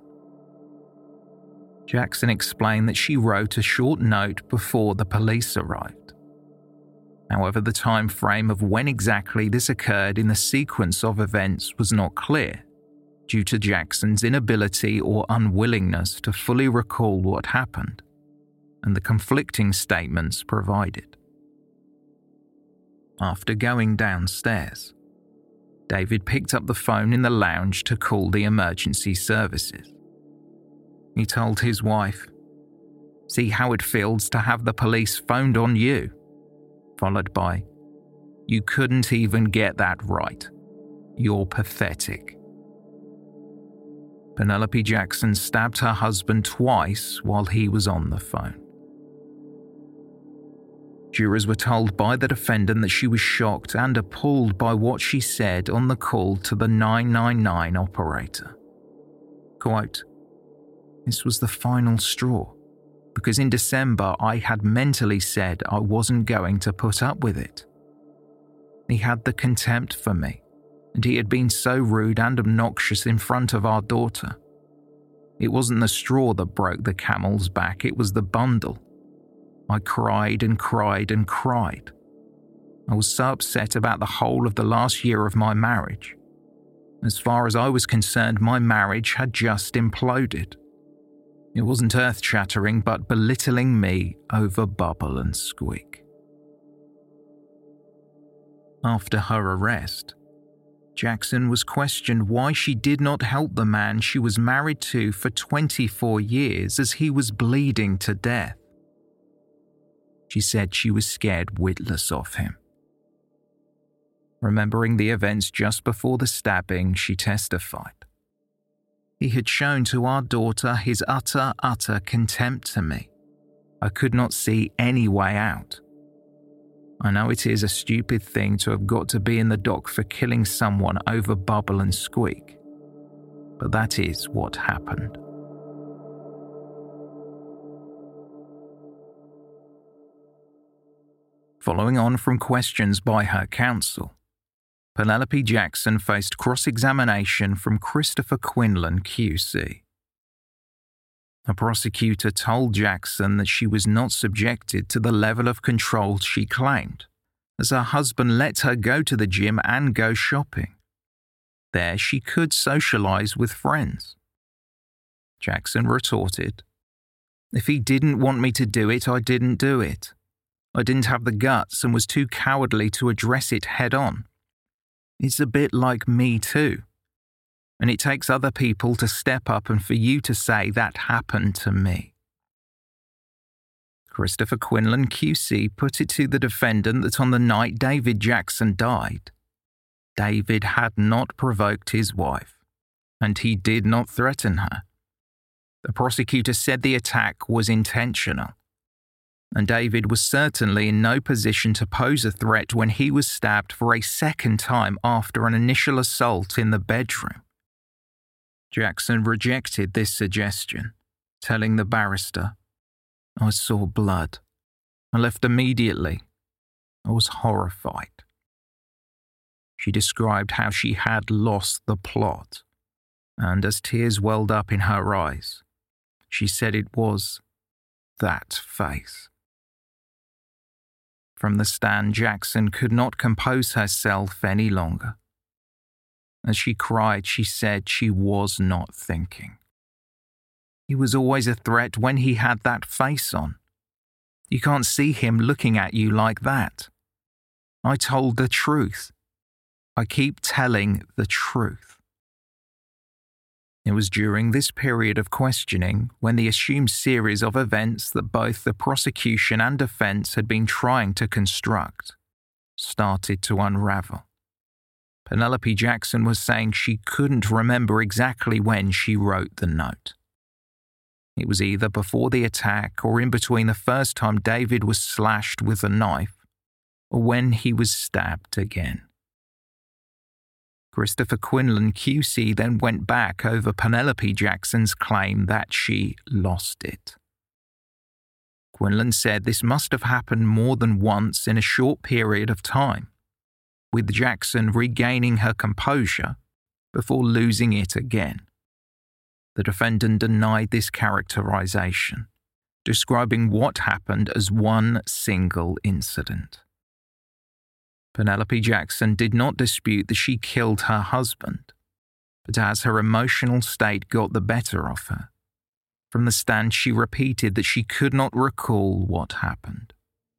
Jackson explained that she wrote a short note before the police arrived. However, the time frame of when exactly this occurred in the sequence of events was not clear, due to Jackson's inability or unwillingness to fully recall what happened, and the conflicting statements provided. After going downstairs, David picked up the phone in the lounge to call the emergency services. He told his wife, "See how it feels to have the police phoned on you," followed by, "You couldn't even get that right. You're pathetic." Penelope Jackson stabbed her husband twice while he was on the phone. Jurors were told by the defendant that she was shocked and appalled by what she said on the call to the nine nine nine operator. Quote, "This was the final straw, because in December I had mentally said I wasn't going to put up with it. He had the contempt for me, and he had been so rude and obnoxious in front of our daughter. It wasn't the straw that broke the camel's back, it was the bundle. I cried and cried and cried. I was so upset about the whole of the last year of my marriage. As far as I was concerned, my marriage had just imploded. It wasn't earth-shattering, but belittling me over Bubble and Squeak. After her arrest, Jackson was questioned why she did not help the man she was married to for twenty-four years as he was bleeding to death. She said she was scared witless of him. Remembering the events just before the stabbing, she testified. He had shown to our daughter his utter, utter contempt to me. I could not see any way out. I know it is a stupid thing to have got to be in the dock for killing someone over Bubble and Squeak, but that is what happened. Following on from questions by her counsel, Penelope Jackson faced cross-examination from Christopher Quinlan Q C. A prosecutor told Jackson that she was not subjected to the level of control she claimed, as her husband let her go to the gym and go shopping. There she could socialize with friends. Jackson retorted, "If he didn't want me to do it, I didn't do it. I didn't have the guts and was too cowardly to address it head on. It's a bit like Me Too. And it takes other people to step up and for you to say that happened to me." Christopher Quinlan Q C put it to the defendant that on the night David Jackson died, David had not provoked his wife, and he did not threaten her. The prosecutor said the attack was intentional, and David was certainly in no position to pose a threat when he was stabbed for a second time after an initial assault in the bedroom. Jackson rejected this suggestion, telling the barrister, "I saw blood. I left immediately. I was horrified." She described how she had lost the plot, and as tears welled up in her eyes, she said it was that face. From the stand, Jackson could not compose herself any longer. As she cried, she said she was not thinking. He was always a threat when he had that face on. You can't see him looking at you like that. I told the truth. I keep telling the truth. It was during this period of questioning when the assumed series of events that both the prosecution and defense had been trying to construct started to unravel. Penelope Jackson was saying she couldn't remember exactly when she wrote the note. It was either before the attack or in between the first time David was slashed with a knife or when he was stabbed again. Christopher Quinlan Q C then went back over Penelope Jackson's claim that she lost it. Quinlan said this must have happened more than once in a short period of time, with Jackson regaining her composure before losing it again. The defendant denied this characterization, describing what happened as one single incident. Penelope Jackson did not dispute that she killed her husband, but as her emotional state got the better of her, from the stand she repeated that she could not recall what happened.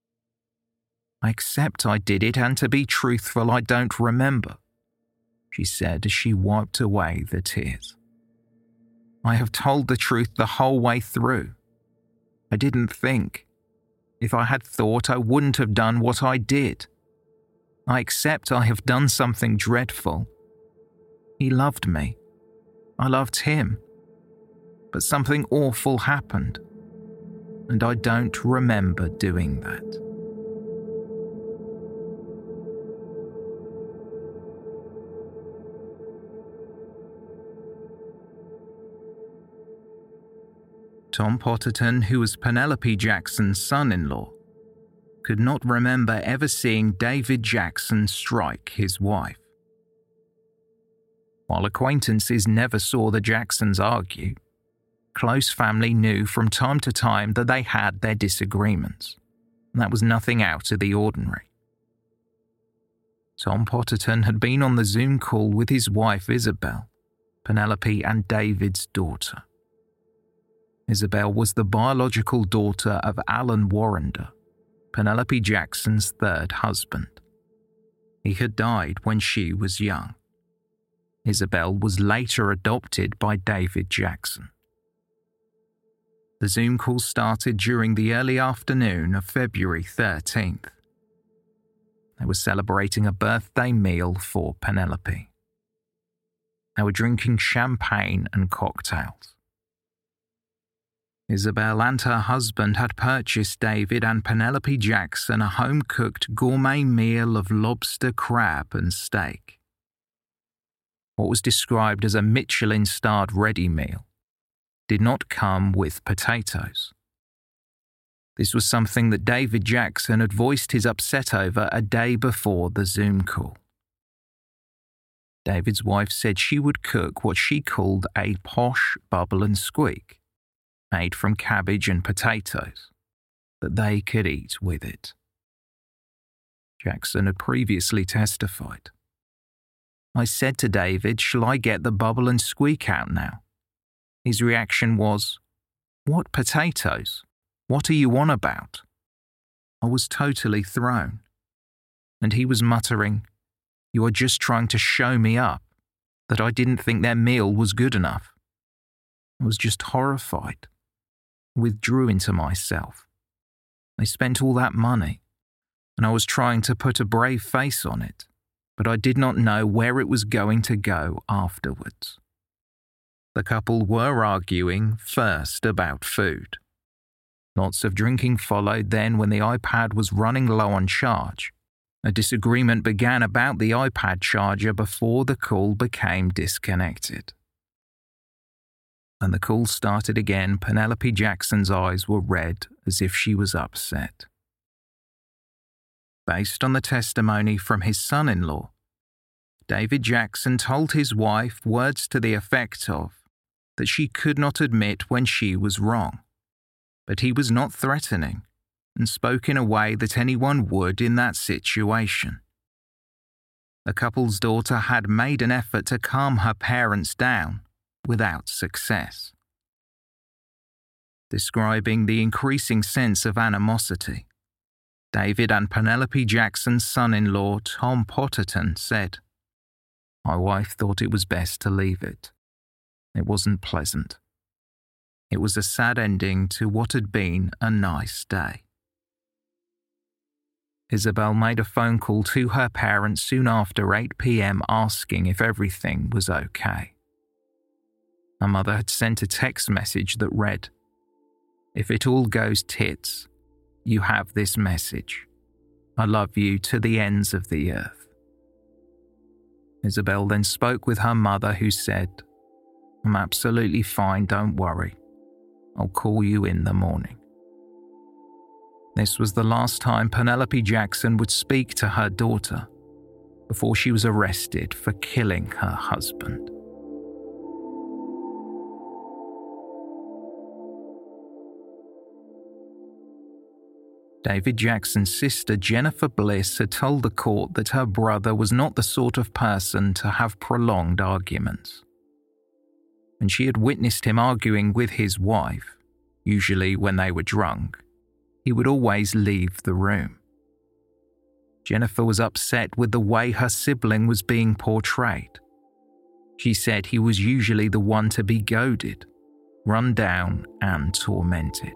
"I accept I did it, and to be truthful, I don't remember," she said as she wiped away the tears. "I have told the truth the whole way through. I didn't think. If I had thought, I wouldn't have done what I did. I accept I have done something dreadful. He loved me. I loved him. But something awful happened, and I don't remember doing that." Tom Potterton, who was Penelope Jackson's son-in-law, could not remember ever seeing David Jackson strike his wife. While acquaintances never saw the Jacksons argue, close family knew from time to time that they had their disagreements, and that was nothing out of the ordinary. Tom Potterton had been on the Zoom call with his wife Isabel, Penelope and David's daughter. Isabel was the biological daughter of Alan Warrender, Penelope Jackson's third husband. He had died when she was young. Isabel was later adopted by David Jackson. The Zoom call started during the early afternoon of February thirteenth. They were celebrating a birthday meal for Penelope. They were drinking champagne and cocktails. Isabel and her husband had purchased David and Penelope Jackson a home-cooked gourmet meal of lobster, crab and steak. What was described as a Michelin-starred ready meal did not come with potatoes. This was something that David Jackson had voiced his upset over a day before the Zoom call. David's wife said she would cook what she called a posh bubble and squeak, made from cabbage and potatoes, that they could eat with it. Jackson had previously testified. I said to David, "Shall I get the bubble and squeak out now?" His reaction was, "What potatoes? What are you on about?" I was totally thrown. And he was muttering, "You are just trying to show me up, that I didn't think their meal was good enough." I was just horrified. I withdrew into myself. They spent all that money, and I was trying to put a brave face on it, but I did not know where it was going to go afterwards. The couple were arguing first about food. Lots of drinking followed then when the iPad was running low on charge. A disagreement began about the iPad charger before the call became disconnected. When the call started again, Penelope Jackson's eyes were red as if she was upset. Based on the testimony from his son-in-law, David Jackson told his wife words to the effect of that she could not admit when she was wrong, but he was not threatening and spoke in a way that anyone would in that situation. The couple's daughter had made an effort to calm her parents down without success. Describing the increasing sense of animosity, David and Penelope Jackson's son-in-law, Tom Potterton, said, "My wife thought it was best to leave it. It wasn't pleasant. It was a sad ending to what had been a nice day." Isabel made a phone call to her parents soon after eight p.m. asking if everything was okay. Her mother had sent a text message that read, "If it all goes tits, you have this message. I love you to the ends of the earth." Isabel then spoke with her mother, who said, "I'm absolutely fine, don't worry. I'll call you in the morning." This was the last time Penelope Jackson would speak to her daughter before she was arrested for killing her husband. David Jackson's sister Jennifer Bliss had told the court that her brother was not the sort of person to have prolonged arguments. When she had witnessed him arguing with his wife, usually when they were drunk, he would always leave the room. Jennifer was upset with the way her sibling was being portrayed. She said he was usually the one to be goaded, run down, and tormented.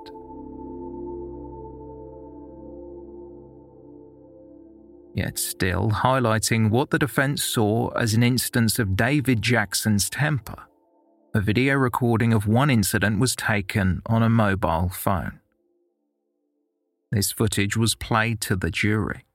Yet still, highlighting what the defense saw as an instance of David Jackson's temper, a video recording of one incident was taken on a mobile phone. This footage was played to the jury.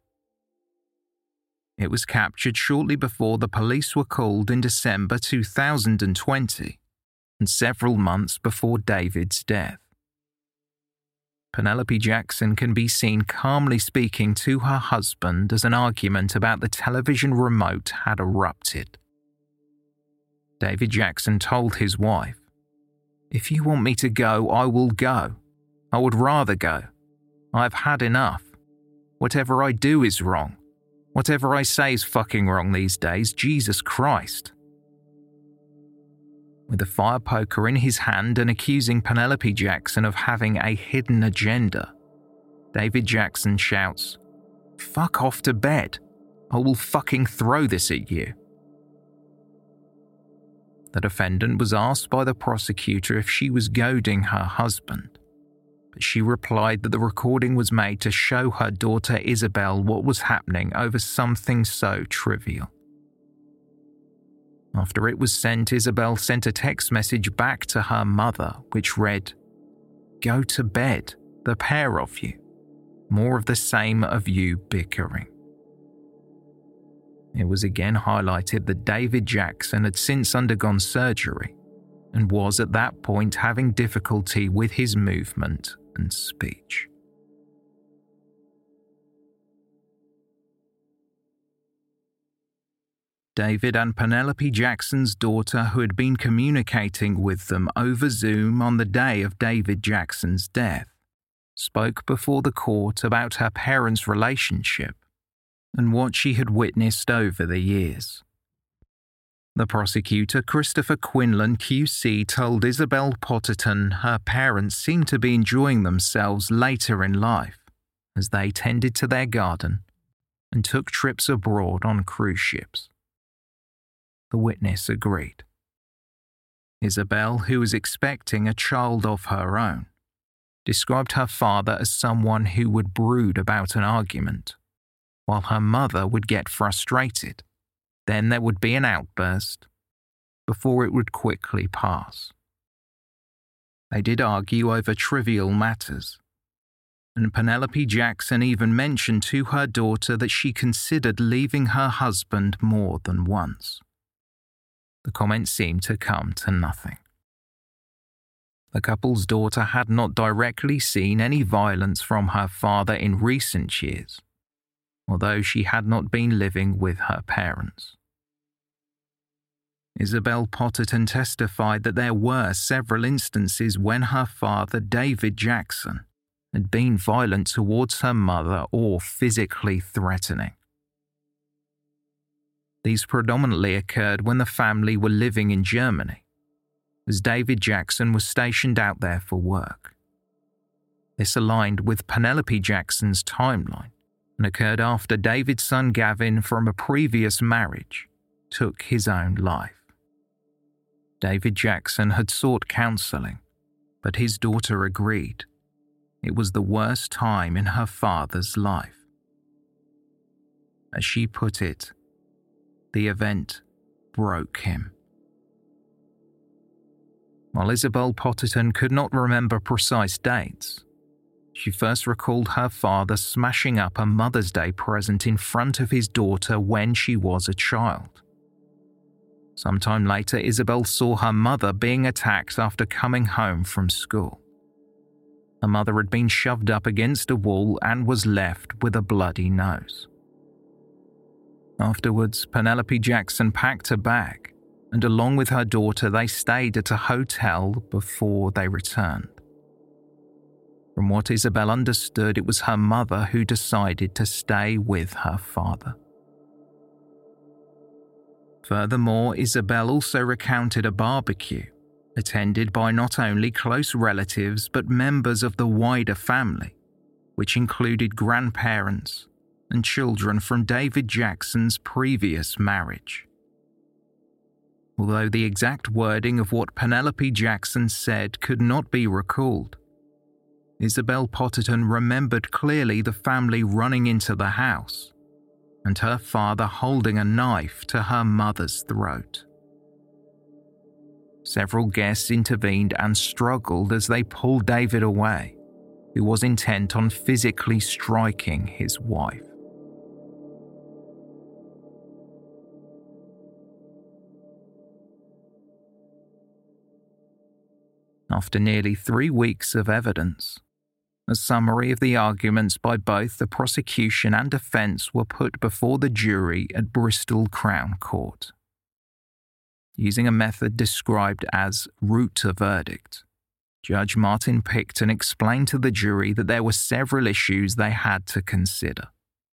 It was captured shortly before the police were called in December two thousand twenty, and several months before David's death. Penelope Jackson can be seen calmly speaking to her husband as an argument about the television remote had erupted. David Jackson told his wife, "If you want me to go, I will go. I would rather go. I've had enough. Whatever I do is wrong. Whatever I say is fucking wrong these days, Jesus Christ." With a fire poker in his hand and accusing Penelope Jackson of having a hidden agenda, David Jackson shouts, "Fuck off to bed. I will fucking throw this at you." The defendant was asked by the prosecutor if she was goading her husband, but she replied that the recording was made to show her daughter Isabel what was happening over something so trivial. After it was sent, Isabel sent a text message back to her mother, which read, "Go to bed, the pair of you. More of the same of you bickering." It was again highlighted that David Jackson had since undergone surgery and was at that point having difficulty with his movement and speech. David and Penelope Jackson's daughter, who had been communicating with them over Zoom on the day of David Jackson's death, spoke before the court about her parents' relationship and what she had witnessed over the years. The prosecutor, Christopher Quinlan Q C, told Isabel Potterton her parents seemed to be enjoying themselves later in life as they tended to their garden and took trips abroad on cruise ships. The witness agreed. Isabel, who was expecting a child of her own, described her father as someone who would brood about an argument, while her mother would get frustrated. Then there would be an outburst, before it would quickly pass. They did argue over trivial matters, and Penelope Jackson even mentioned to her daughter that she considered leaving her husband more than once. The comment seemed to come to nothing. The couple's daughter had not directly seen any violence from her father in recent years, although she had not been living with her parents. Isabel Potterton testified that there were several instances when her father, David Jackson, had been violent towards her mother or physically threatening. These predominantly occurred when the family were living in Germany, as David Jackson was stationed out there for work. This aligned with Penelope Jackson's timeline and occurred after David's son Gavin, from a previous marriage, took his own life. David Jackson had sought counselling, but his daughter agreed. It was the worst time in her father's life. As she put it, the event broke him. While Isabel Potterton could not remember precise dates, she first recalled her father smashing up a Mother's Day present in front of his daughter when she was a child. Sometime later, Isabel saw her mother being attacked after coming home from school. Her mother had been shoved up against a wall and was left with a bloody nose. Afterwards, Penelope Jackson packed a bag, and along with her daughter, they stayed at a hotel before they returned. From what Isabel understood, it was her mother who decided to stay with her father. Furthermore, Isabel also recounted a barbecue, attended by not only close relatives but members of the wider family, which included grandparents and children from David Jackson's previous marriage. Although the exact wording of what Penelope Jackson said could not be recalled, Isabel Potterton remembered clearly the family running into the house and her father holding a knife to her mother's throat. Several guests intervened and struggled as they pulled David away, who was intent on physically striking his wife. After nearly three weeks of evidence, a summary of the arguments by both the prosecution and defence were put before the jury at Bristol Crown Court. using a method described as route to verdict. Judge Martin Picton explained to the jury that there were several issues they had to consider.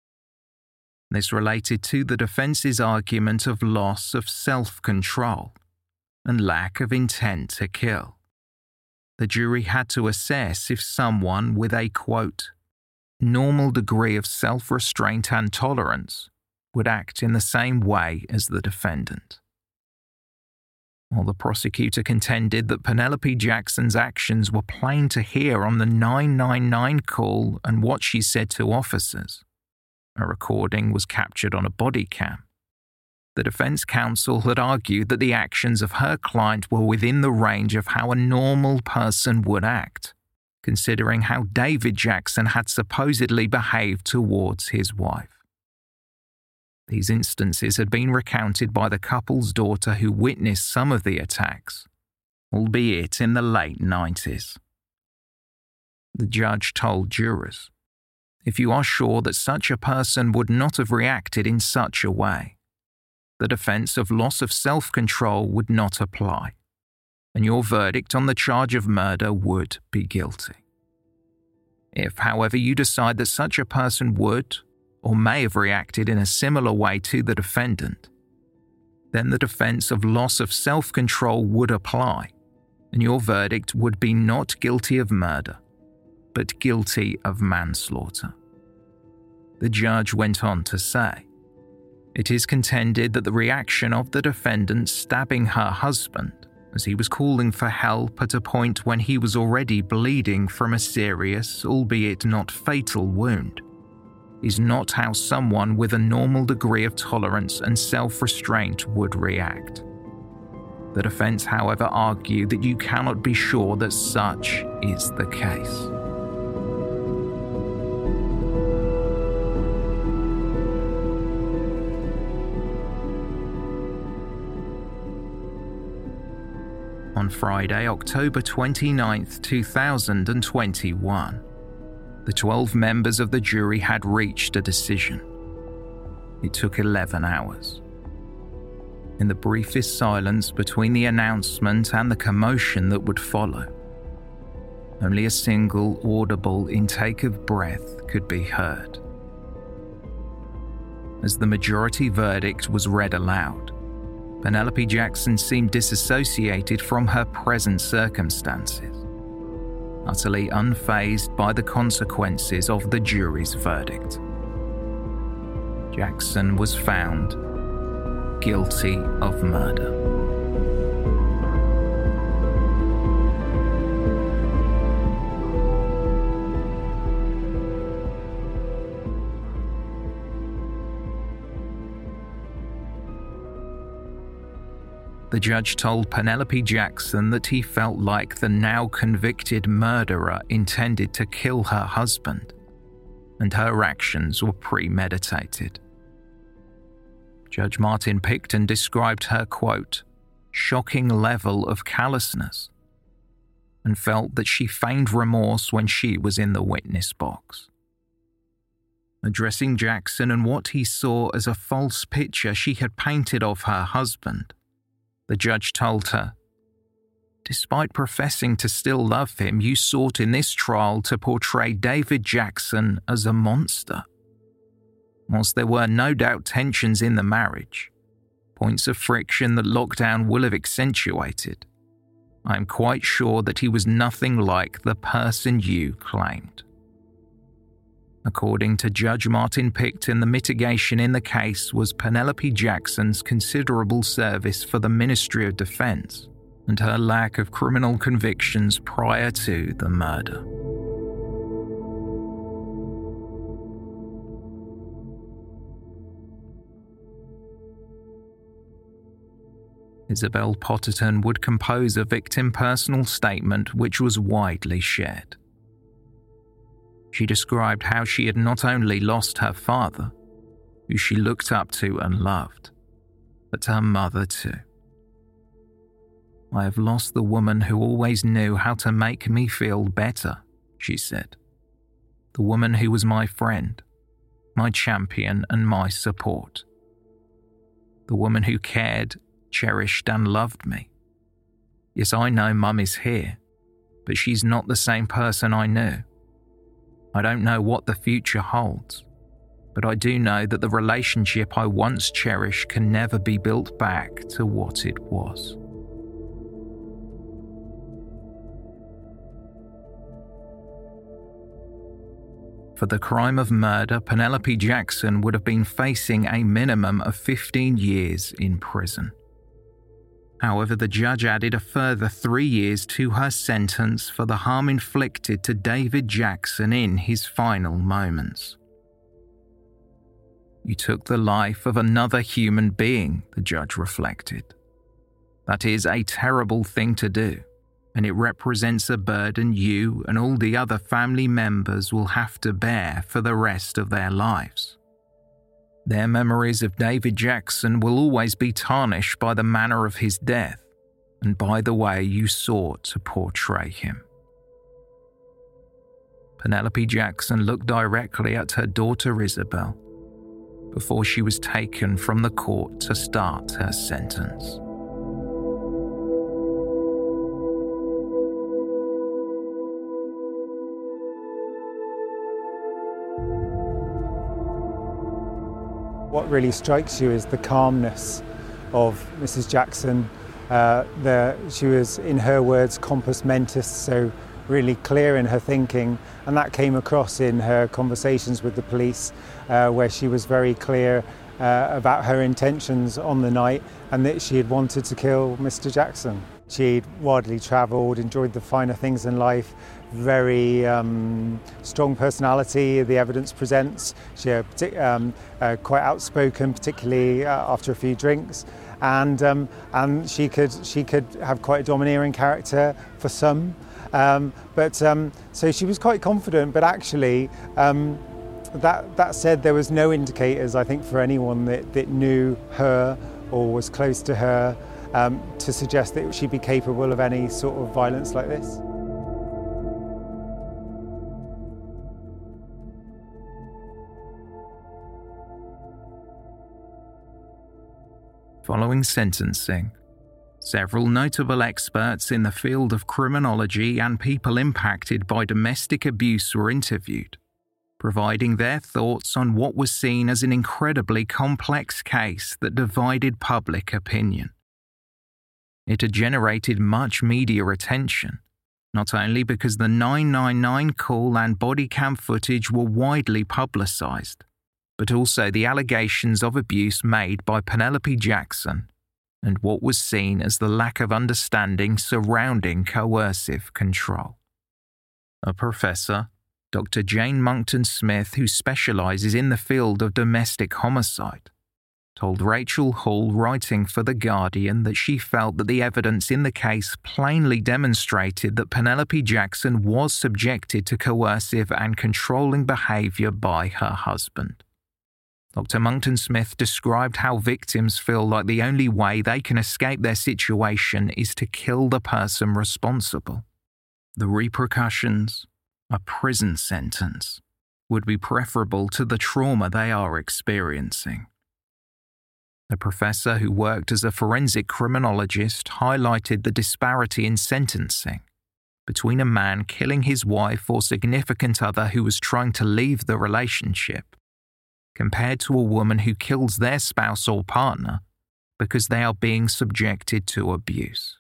This related to the defence's argument of loss of self-control and lack of intent to kill. The jury had to assess if someone with a, quote, normal degree of self-restraint and tolerance would act in the same way as the defendant. While the prosecutor contended that Penelope Jackson's actions were plain to hear on the nine nine nine call and what she said to officers, a recording was captured on a body cam, the defense counsel had argued that the actions of her client were within the range of how a normal person would act, considering how David Jackson had supposedly behaved towards his wife. These instances had been recounted by the couple's daughter who witnessed some of the attacks, albeit in the late nineties. The judge told jurors, if you are sure that such a person would not have reacted in such a way, the defense of loss of self-control would not apply, and your verdict on the charge of murder would be guilty. If, however, you decide that such a person would or may have reacted in a similar way to the defendant, then the defense of loss of self-control would apply, and your verdict would be not guilty of murder, but guilty of manslaughter. The judge went on to say, it is contended that the reaction of the defendant stabbing her husband as he was calling for help at a point when he was already bleeding from a serious, albeit not fatal wound, is not how someone with a normal degree of tolerance and self-restraint would react. The defense, however, argued that you cannot be sure that such is the case. On Friday, October twenty-ninth, two thousand twenty-one, the twelve members of the jury had reached a decision. It took eleven hours. In the briefest silence between the announcement and the commotion that would follow, only a single audible intake of breath could be heard. As the majority verdict was read aloud, Penelope Jackson seemed disassociated from her present circumstances, utterly unfazed by the consequences of the jury's verdict. Jackson was found guilty of murder. The judge told Penelope Jackson that he felt like the now convicted murderer intended to kill her husband, and her actions were premeditated. Judge Martin Picton described her, quote, shocking level of callousness, and felt that she feigned remorse when she was in the witness box. Addressing Jackson and what he saw as a false picture she had painted of her husband, the judge told her, despite professing to still love him, you sought in this trial to portray David Jackson as a monster. Whilst there were no doubt tensions in the marriage, points of friction that lockdown will have accentuated, I am quite sure that he was nothing like the person you claimed. According to Judge Martin Picton, the mitigation in the case was Penelope Jackson's considerable service for the Ministry of Defense and her lack of criminal convictions prior to the murder. Isabel Potterton would compose a victim personal statement which was widely shared. She described how she had not only lost her father, who she looked up to and loved, but her mother too. I have lost the woman who always knew how to make me feel better, she said. The woman who was my friend, my champion and my support. The woman who cared cherished and loved me. Yes, I know Mum is here, but she's not the same person I knew. I don't know what the future holds, but I do know that the relationship I once cherished can never be built back to what it was. For the crime of murder, Penelope Jackson would have been facing a minimum of fifteen years in prison. However, the judge added a further three years to her sentence for the harm inflicted to David Jackson in his final moments. You took the life of another human being, the judge reflected. That is a terrible thing to do, and it represents a burden you and all the other family members will have to bear for the rest of their lives. Their memories of David Jackson will always be tarnished by the manner of his death and by the way you sought to portray him. Penelope Jackson looked directly at her daughter Isabel before she was taken from the court to start her sentence. What really strikes you is the calmness of Missus Jackson. Uh, the, she was, in her words, compos mentis, so really clear in her thinking, and that came across in her conversations with the police, uh, where she was very clear uh, about her intentions on the night and that she had wanted to kill Mister Jackson. She'd widely travelled, enjoyed the finer things in life, very um, strong personality, the evidence presents. She was uh, um, uh, quite outspoken, particularly uh, after a few drinks, and um, and she could she could have quite a domineering character for some. Um, but um, so she was quite confident, but actually, um, that that said, there was no indicators, I think, for anyone that, that knew her or was close to her um, to suggest that she'd be capable of any sort of violence like this. Following sentencing, several notable experts in the field of criminology and people impacted by domestic abuse were interviewed, providing their thoughts on what was seen as an incredibly complex case that divided public opinion. It had generated much media attention, not only because the nine nine nine call and body cam footage were widely publicised, but also the allegations of abuse made by Penelope Jackson and what was seen as the lack of understanding surrounding coercive control. A professor, Doctor Jane Monckton Smith, who specialises in the field of domestic homicide, told Rachel Hall, writing for The Guardian, that she felt that the evidence in the case plainly demonstrated that Penelope Jackson was subjected to coercive and controlling behaviour by her husband. Doctor Monckton Smith described how victims feel like the only way they can escape their situation is to kill the person responsible. The repercussions, a prison sentence, would be preferable to the trauma they are experiencing. The professor, who worked as a forensic criminologist, highlighted the disparity in sentencing between a man killing his wife or significant other who was trying to leave the relationship, compared to a woman who kills their spouse or partner because they are being subjected to abuse.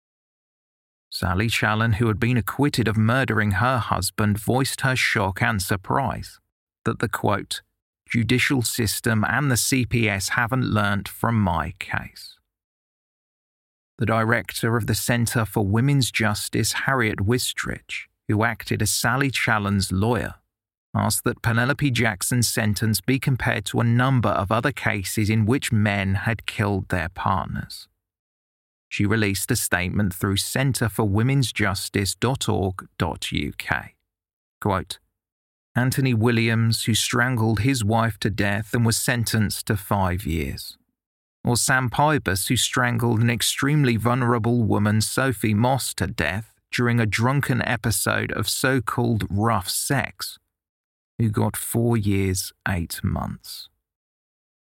Sally Challen, who had been acquitted of murdering her husband, voiced her shock and surprise that the, quote, judicial system and the C P S haven't learnt from my case. The director of the Centre for Women's Justice, Harriet Wistrich, who acted as Sally Challen's lawyer, asked that Penelope Jackson's sentence be compared to a number of other cases in which men had killed their partners. She released a statement through centre for womens justice dot org dot U K. Quote, Anthony Williams, who strangled his wife to death and was sentenced to five years. Or Sam Pybus, who strangled an extremely vulnerable woman, Sophie Moss, to death during a drunken episode of so-called rough sex, who got four years, eight months.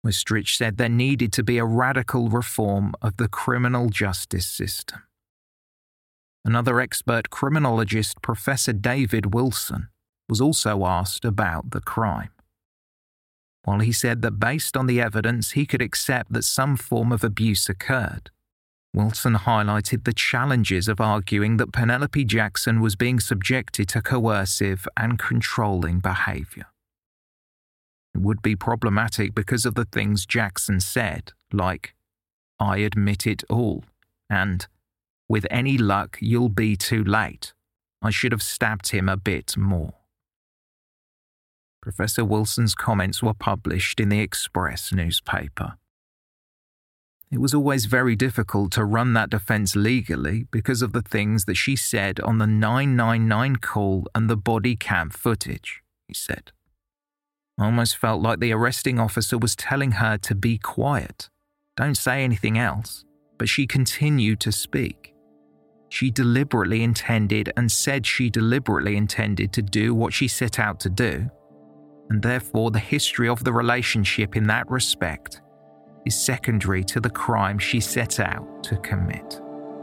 Wistrich said there needed to be a radical reform of the criminal justice system. Another expert criminologist, Professor David Wilson, was also asked about the crime. While he said that based on the evidence he could accept that some form of abuse occurred, Wilson highlighted the challenges of arguing that Penelope Jackson was being subjected to coercive and controlling behaviour. It would be problematic because of the things Jackson said, like, "I admit it all," and "With any luck, you'll be too late. I should have stabbed him a bit more." Professor Wilson's comments were published in the Express newspaper. It was always very difficult to run that defence legally because of the things that she said on the nine nine nine call and the body cam footage, he said. I almost felt like the arresting officer was telling her to be quiet, don't say anything else, but she continued to speak. She deliberately intended and said she deliberately intended to do what she set out to do, and therefore the history of the relationship in that respect is secondary to the crime she set out to commit.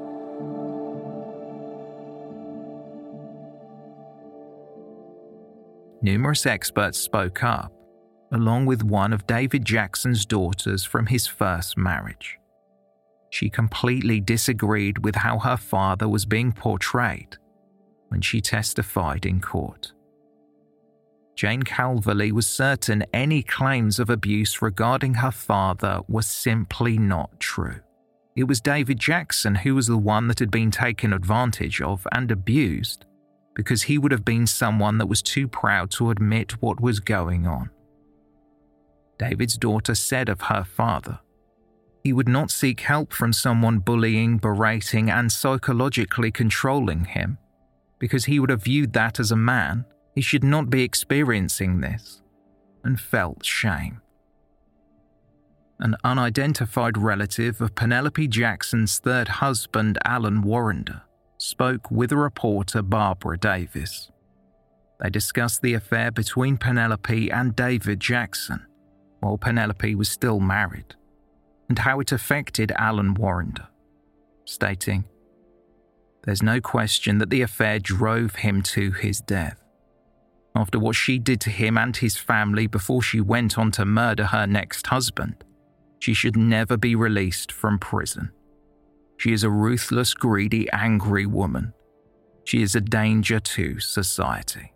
Numerous experts spoke up, along with one of David Jackson's daughters from his first marriage. She completely disagreed with how her father was being portrayed when she testified in court. Jane Calverley was certain any claims of abuse regarding her father were simply not true. It was David Jackson who was the one that had been taken advantage of and abused because he would have been someone that was too proud to admit what was going on. David's daughter said of her father, he would not seek help from someone bullying, berating, and psychologically controlling him, because he would have viewed that as a man. He should not be experiencing this, and felt shame. An unidentified relative of Penelope Jackson's third husband, Alan Warrender, spoke with a reporter, Barbara Davis. They discussed the affair between Penelope and David Jackson, while Penelope was still married, and how it affected Alan Warrender, stating, "There's no question that the affair drove him to his death. After what she did to him and his family before she went on to murder her next husband, she should never be released from prison. She is a ruthless, greedy, angry woman. She is a danger to society."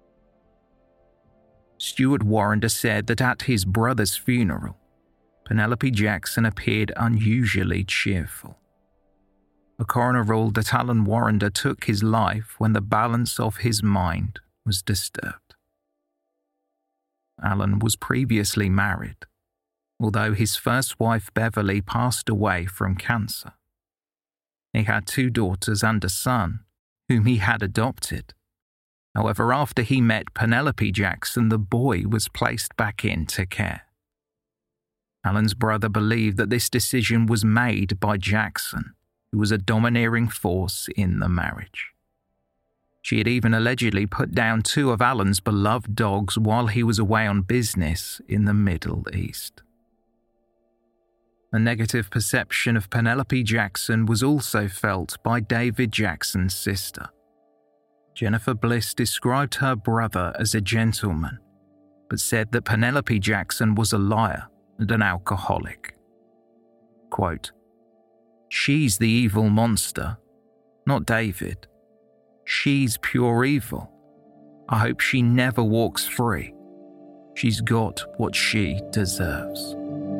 Stuart Warrender said that at his brother's funeral, Penelope Jackson appeared unusually cheerful. A coroner ruled that Alan Warrender took his life when the balance of his mind was disturbed. Alan was previously married, although his first wife Beverly passed away from cancer. He had two daughters and a son, whom he had adopted. However, after he met Penelope Jackson, the boy was placed back into care. Alan's brother believed that this decision was made by Jackson, who was a domineering force in the marriage. She had even allegedly put down two of Alan's beloved dogs while he was away on business in the Middle East. A negative perception of Penelope Jackson was also felt by David Jackson's sister. Jennifer Bliss described her brother as a gentleman, but said that Penelope Jackson was a liar and an alcoholic. Quote, "She's the evil monster, not David. She's pure evil. I hope she never walks free. She's got what she deserves."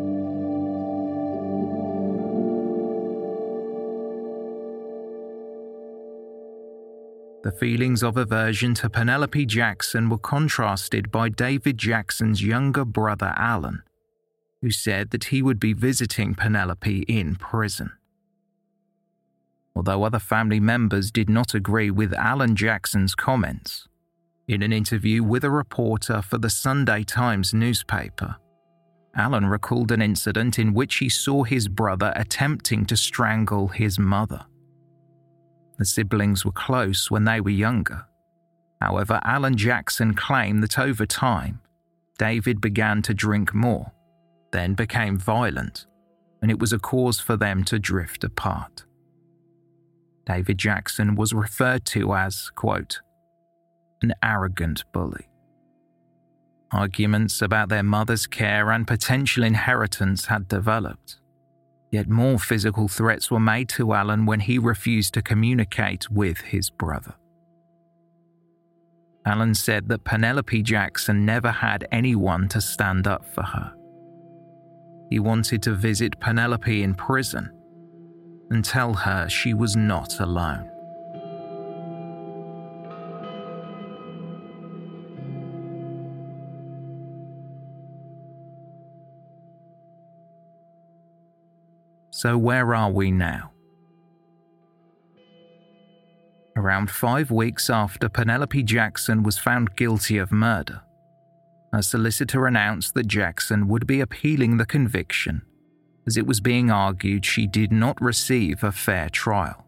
The feelings of aversion to Penelope Jackson were contrasted by David Jackson's younger brother Alan, who said that he would be visiting Penelope in prison. Although other family members did not agree with Alan Jackson's comments, in an interview with a reporter for the Sunday Times newspaper, Alan recalled an incident in which he saw his brother attempting to strangle his mother. The siblings were close when they were younger. However, Alan Jackson claimed that over time, David began to drink more, then became violent, and it was a cause for them to drift apart. David Jackson was referred to as, quote, an arrogant bully. Arguments about their mother's care and potential inheritance had developed, yet more physical threats were made to Alan when he refused to communicate with his brother. Alan said that Penelope Jackson never had anyone to stand up for her. He wanted to visit Penelope in prison and tell her she was not alone. So where are we now? Around five weeks after Penelope Jackson was found guilty of murder, her solicitor announced that Jackson would be appealing the conviction, as it was being argued she did not receive a fair trial.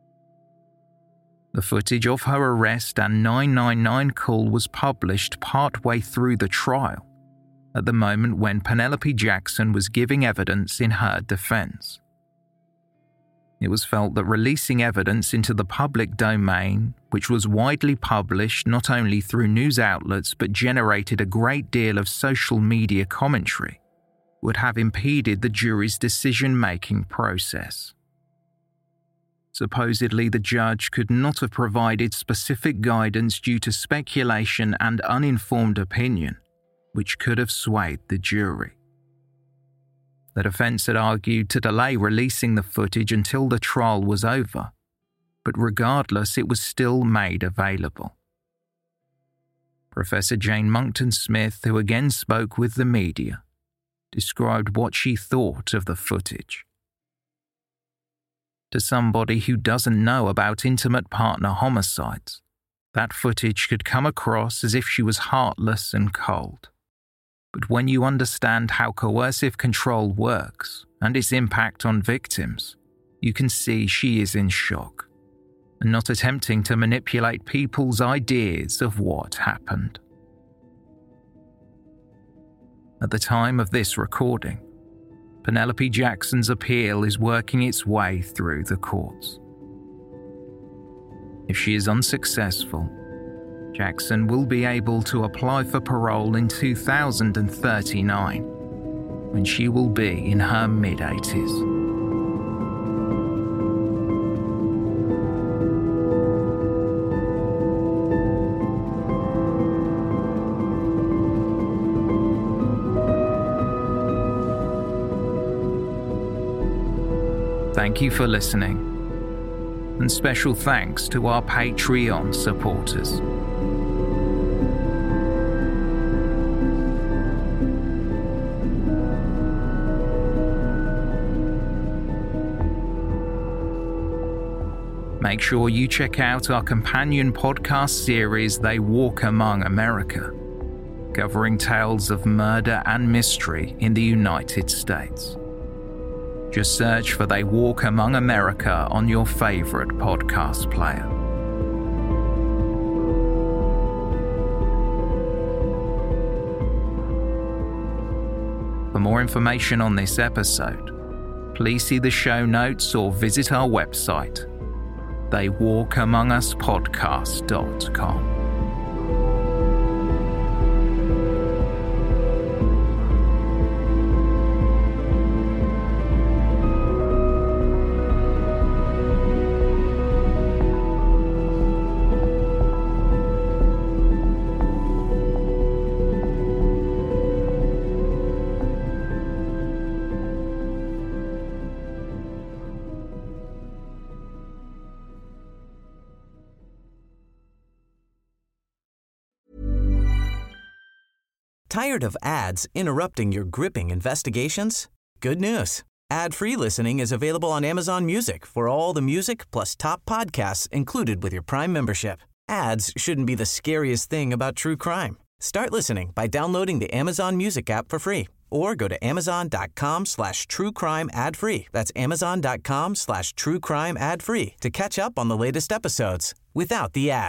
The footage of her arrest and nine nine nine call was published partway through the trial, at the moment when Penelope Jackson was giving evidence in her defense. It was felt that releasing evidence into the public domain, which was widely published not only through news outlets but generated a great deal of social media commentary, would have impeded the jury's decision-making process. Supposedly, the judge could not have provided specific guidance due to speculation and uninformed opinion, which could have swayed the jury. The defense had argued to delay releasing the footage until the trial was over, but regardless, it was still made available. Professor Jane Monckton-Smith, who again spoke with the media, described what she thought of the footage. To somebody who doesn't know about intimate partner homicides, that footage could come across as if she was heartless and cold. But when you understand how coercive control works and its impact on victims, you can see she is in shock and not attempting to manipulate people's ideas of what happened. At the time of this recording, Penelope Jackson's appeal is working its way through the courts. If she is unsuccessful, Jackson will be able to apply for parole in two thousand thirty-nine, when she will be in her mid-eighties. Thank you for listening, and special thanks to our Patreon supporters. Make sure you check out our companion podcast series, They Walk Among America, covering tales of murder and mystery in the United States. Just search for They Walk Among America on your favorite podcast player. For more information on this episode, please see the show notes or visit our website, they walk among us podcast dot com. Tired of ads interrupting your gripping investigations? Good news. Ad-free listening is available on Amazon Music for all the music plus top podcasts included with your Prime membership. Ads shouldn't be the scariest thing about true crime. Start listening by downloading the Amazon Music app for free or go to amazon.com slash true crime ad free. That's amazon.com slash true crime ad free to catch up on the latest episodes without the ads.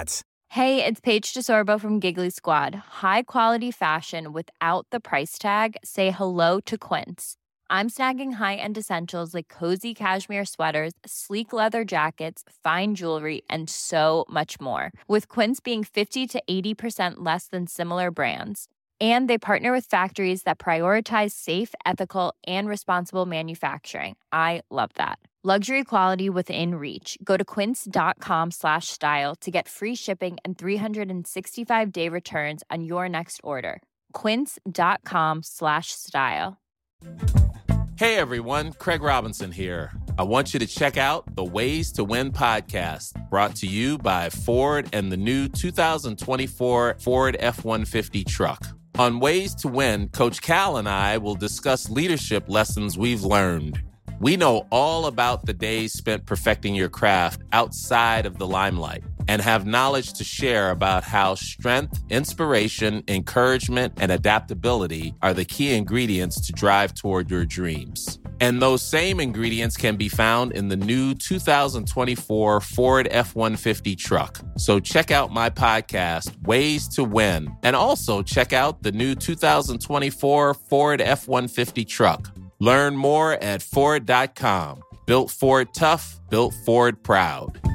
Hey, it's Paige DeSorbo from Giggly Squad. High quality fashion without the price tag. Say hello to Quince. I'm snagging high-end essentials like cozy cashmere sweaters, sleek leather jackets, fine jewelry, and so much more. With Quince being fifty to eighty percent less than similar brands. And they partner with factories that prioritize safe, ethical, and responsible manufacturing. I love that. Luxury quality within reach. Go to quince.com slash style to get free shipping and three sixty-five day returns on your next order. Quince.com slash style. Hey everyone, Craig Robinson here. I want you to check out the Ways to Win podcast, brought to you by Ford and the new two thousand twenty-four Ford F one fifty truck. On Ways to Win, Coach Cal and I will discuss leadership lessons we've learned. We know all about the days spent perfecting your craft outside of the limelight and have knowledge to share about how strength, inspiration, encouragement, and adaptability are the key ingredients to drive toward your dreams. And those same ingredients can be found in the new two thousand twenty-four Ford F one fifty truck. So check out my podcast, Ways to Win, and also check out the new two thousand twenty-four Ford F one fifty truck. Learn more at Ford dot com. Built Ford tough, built Ford proud.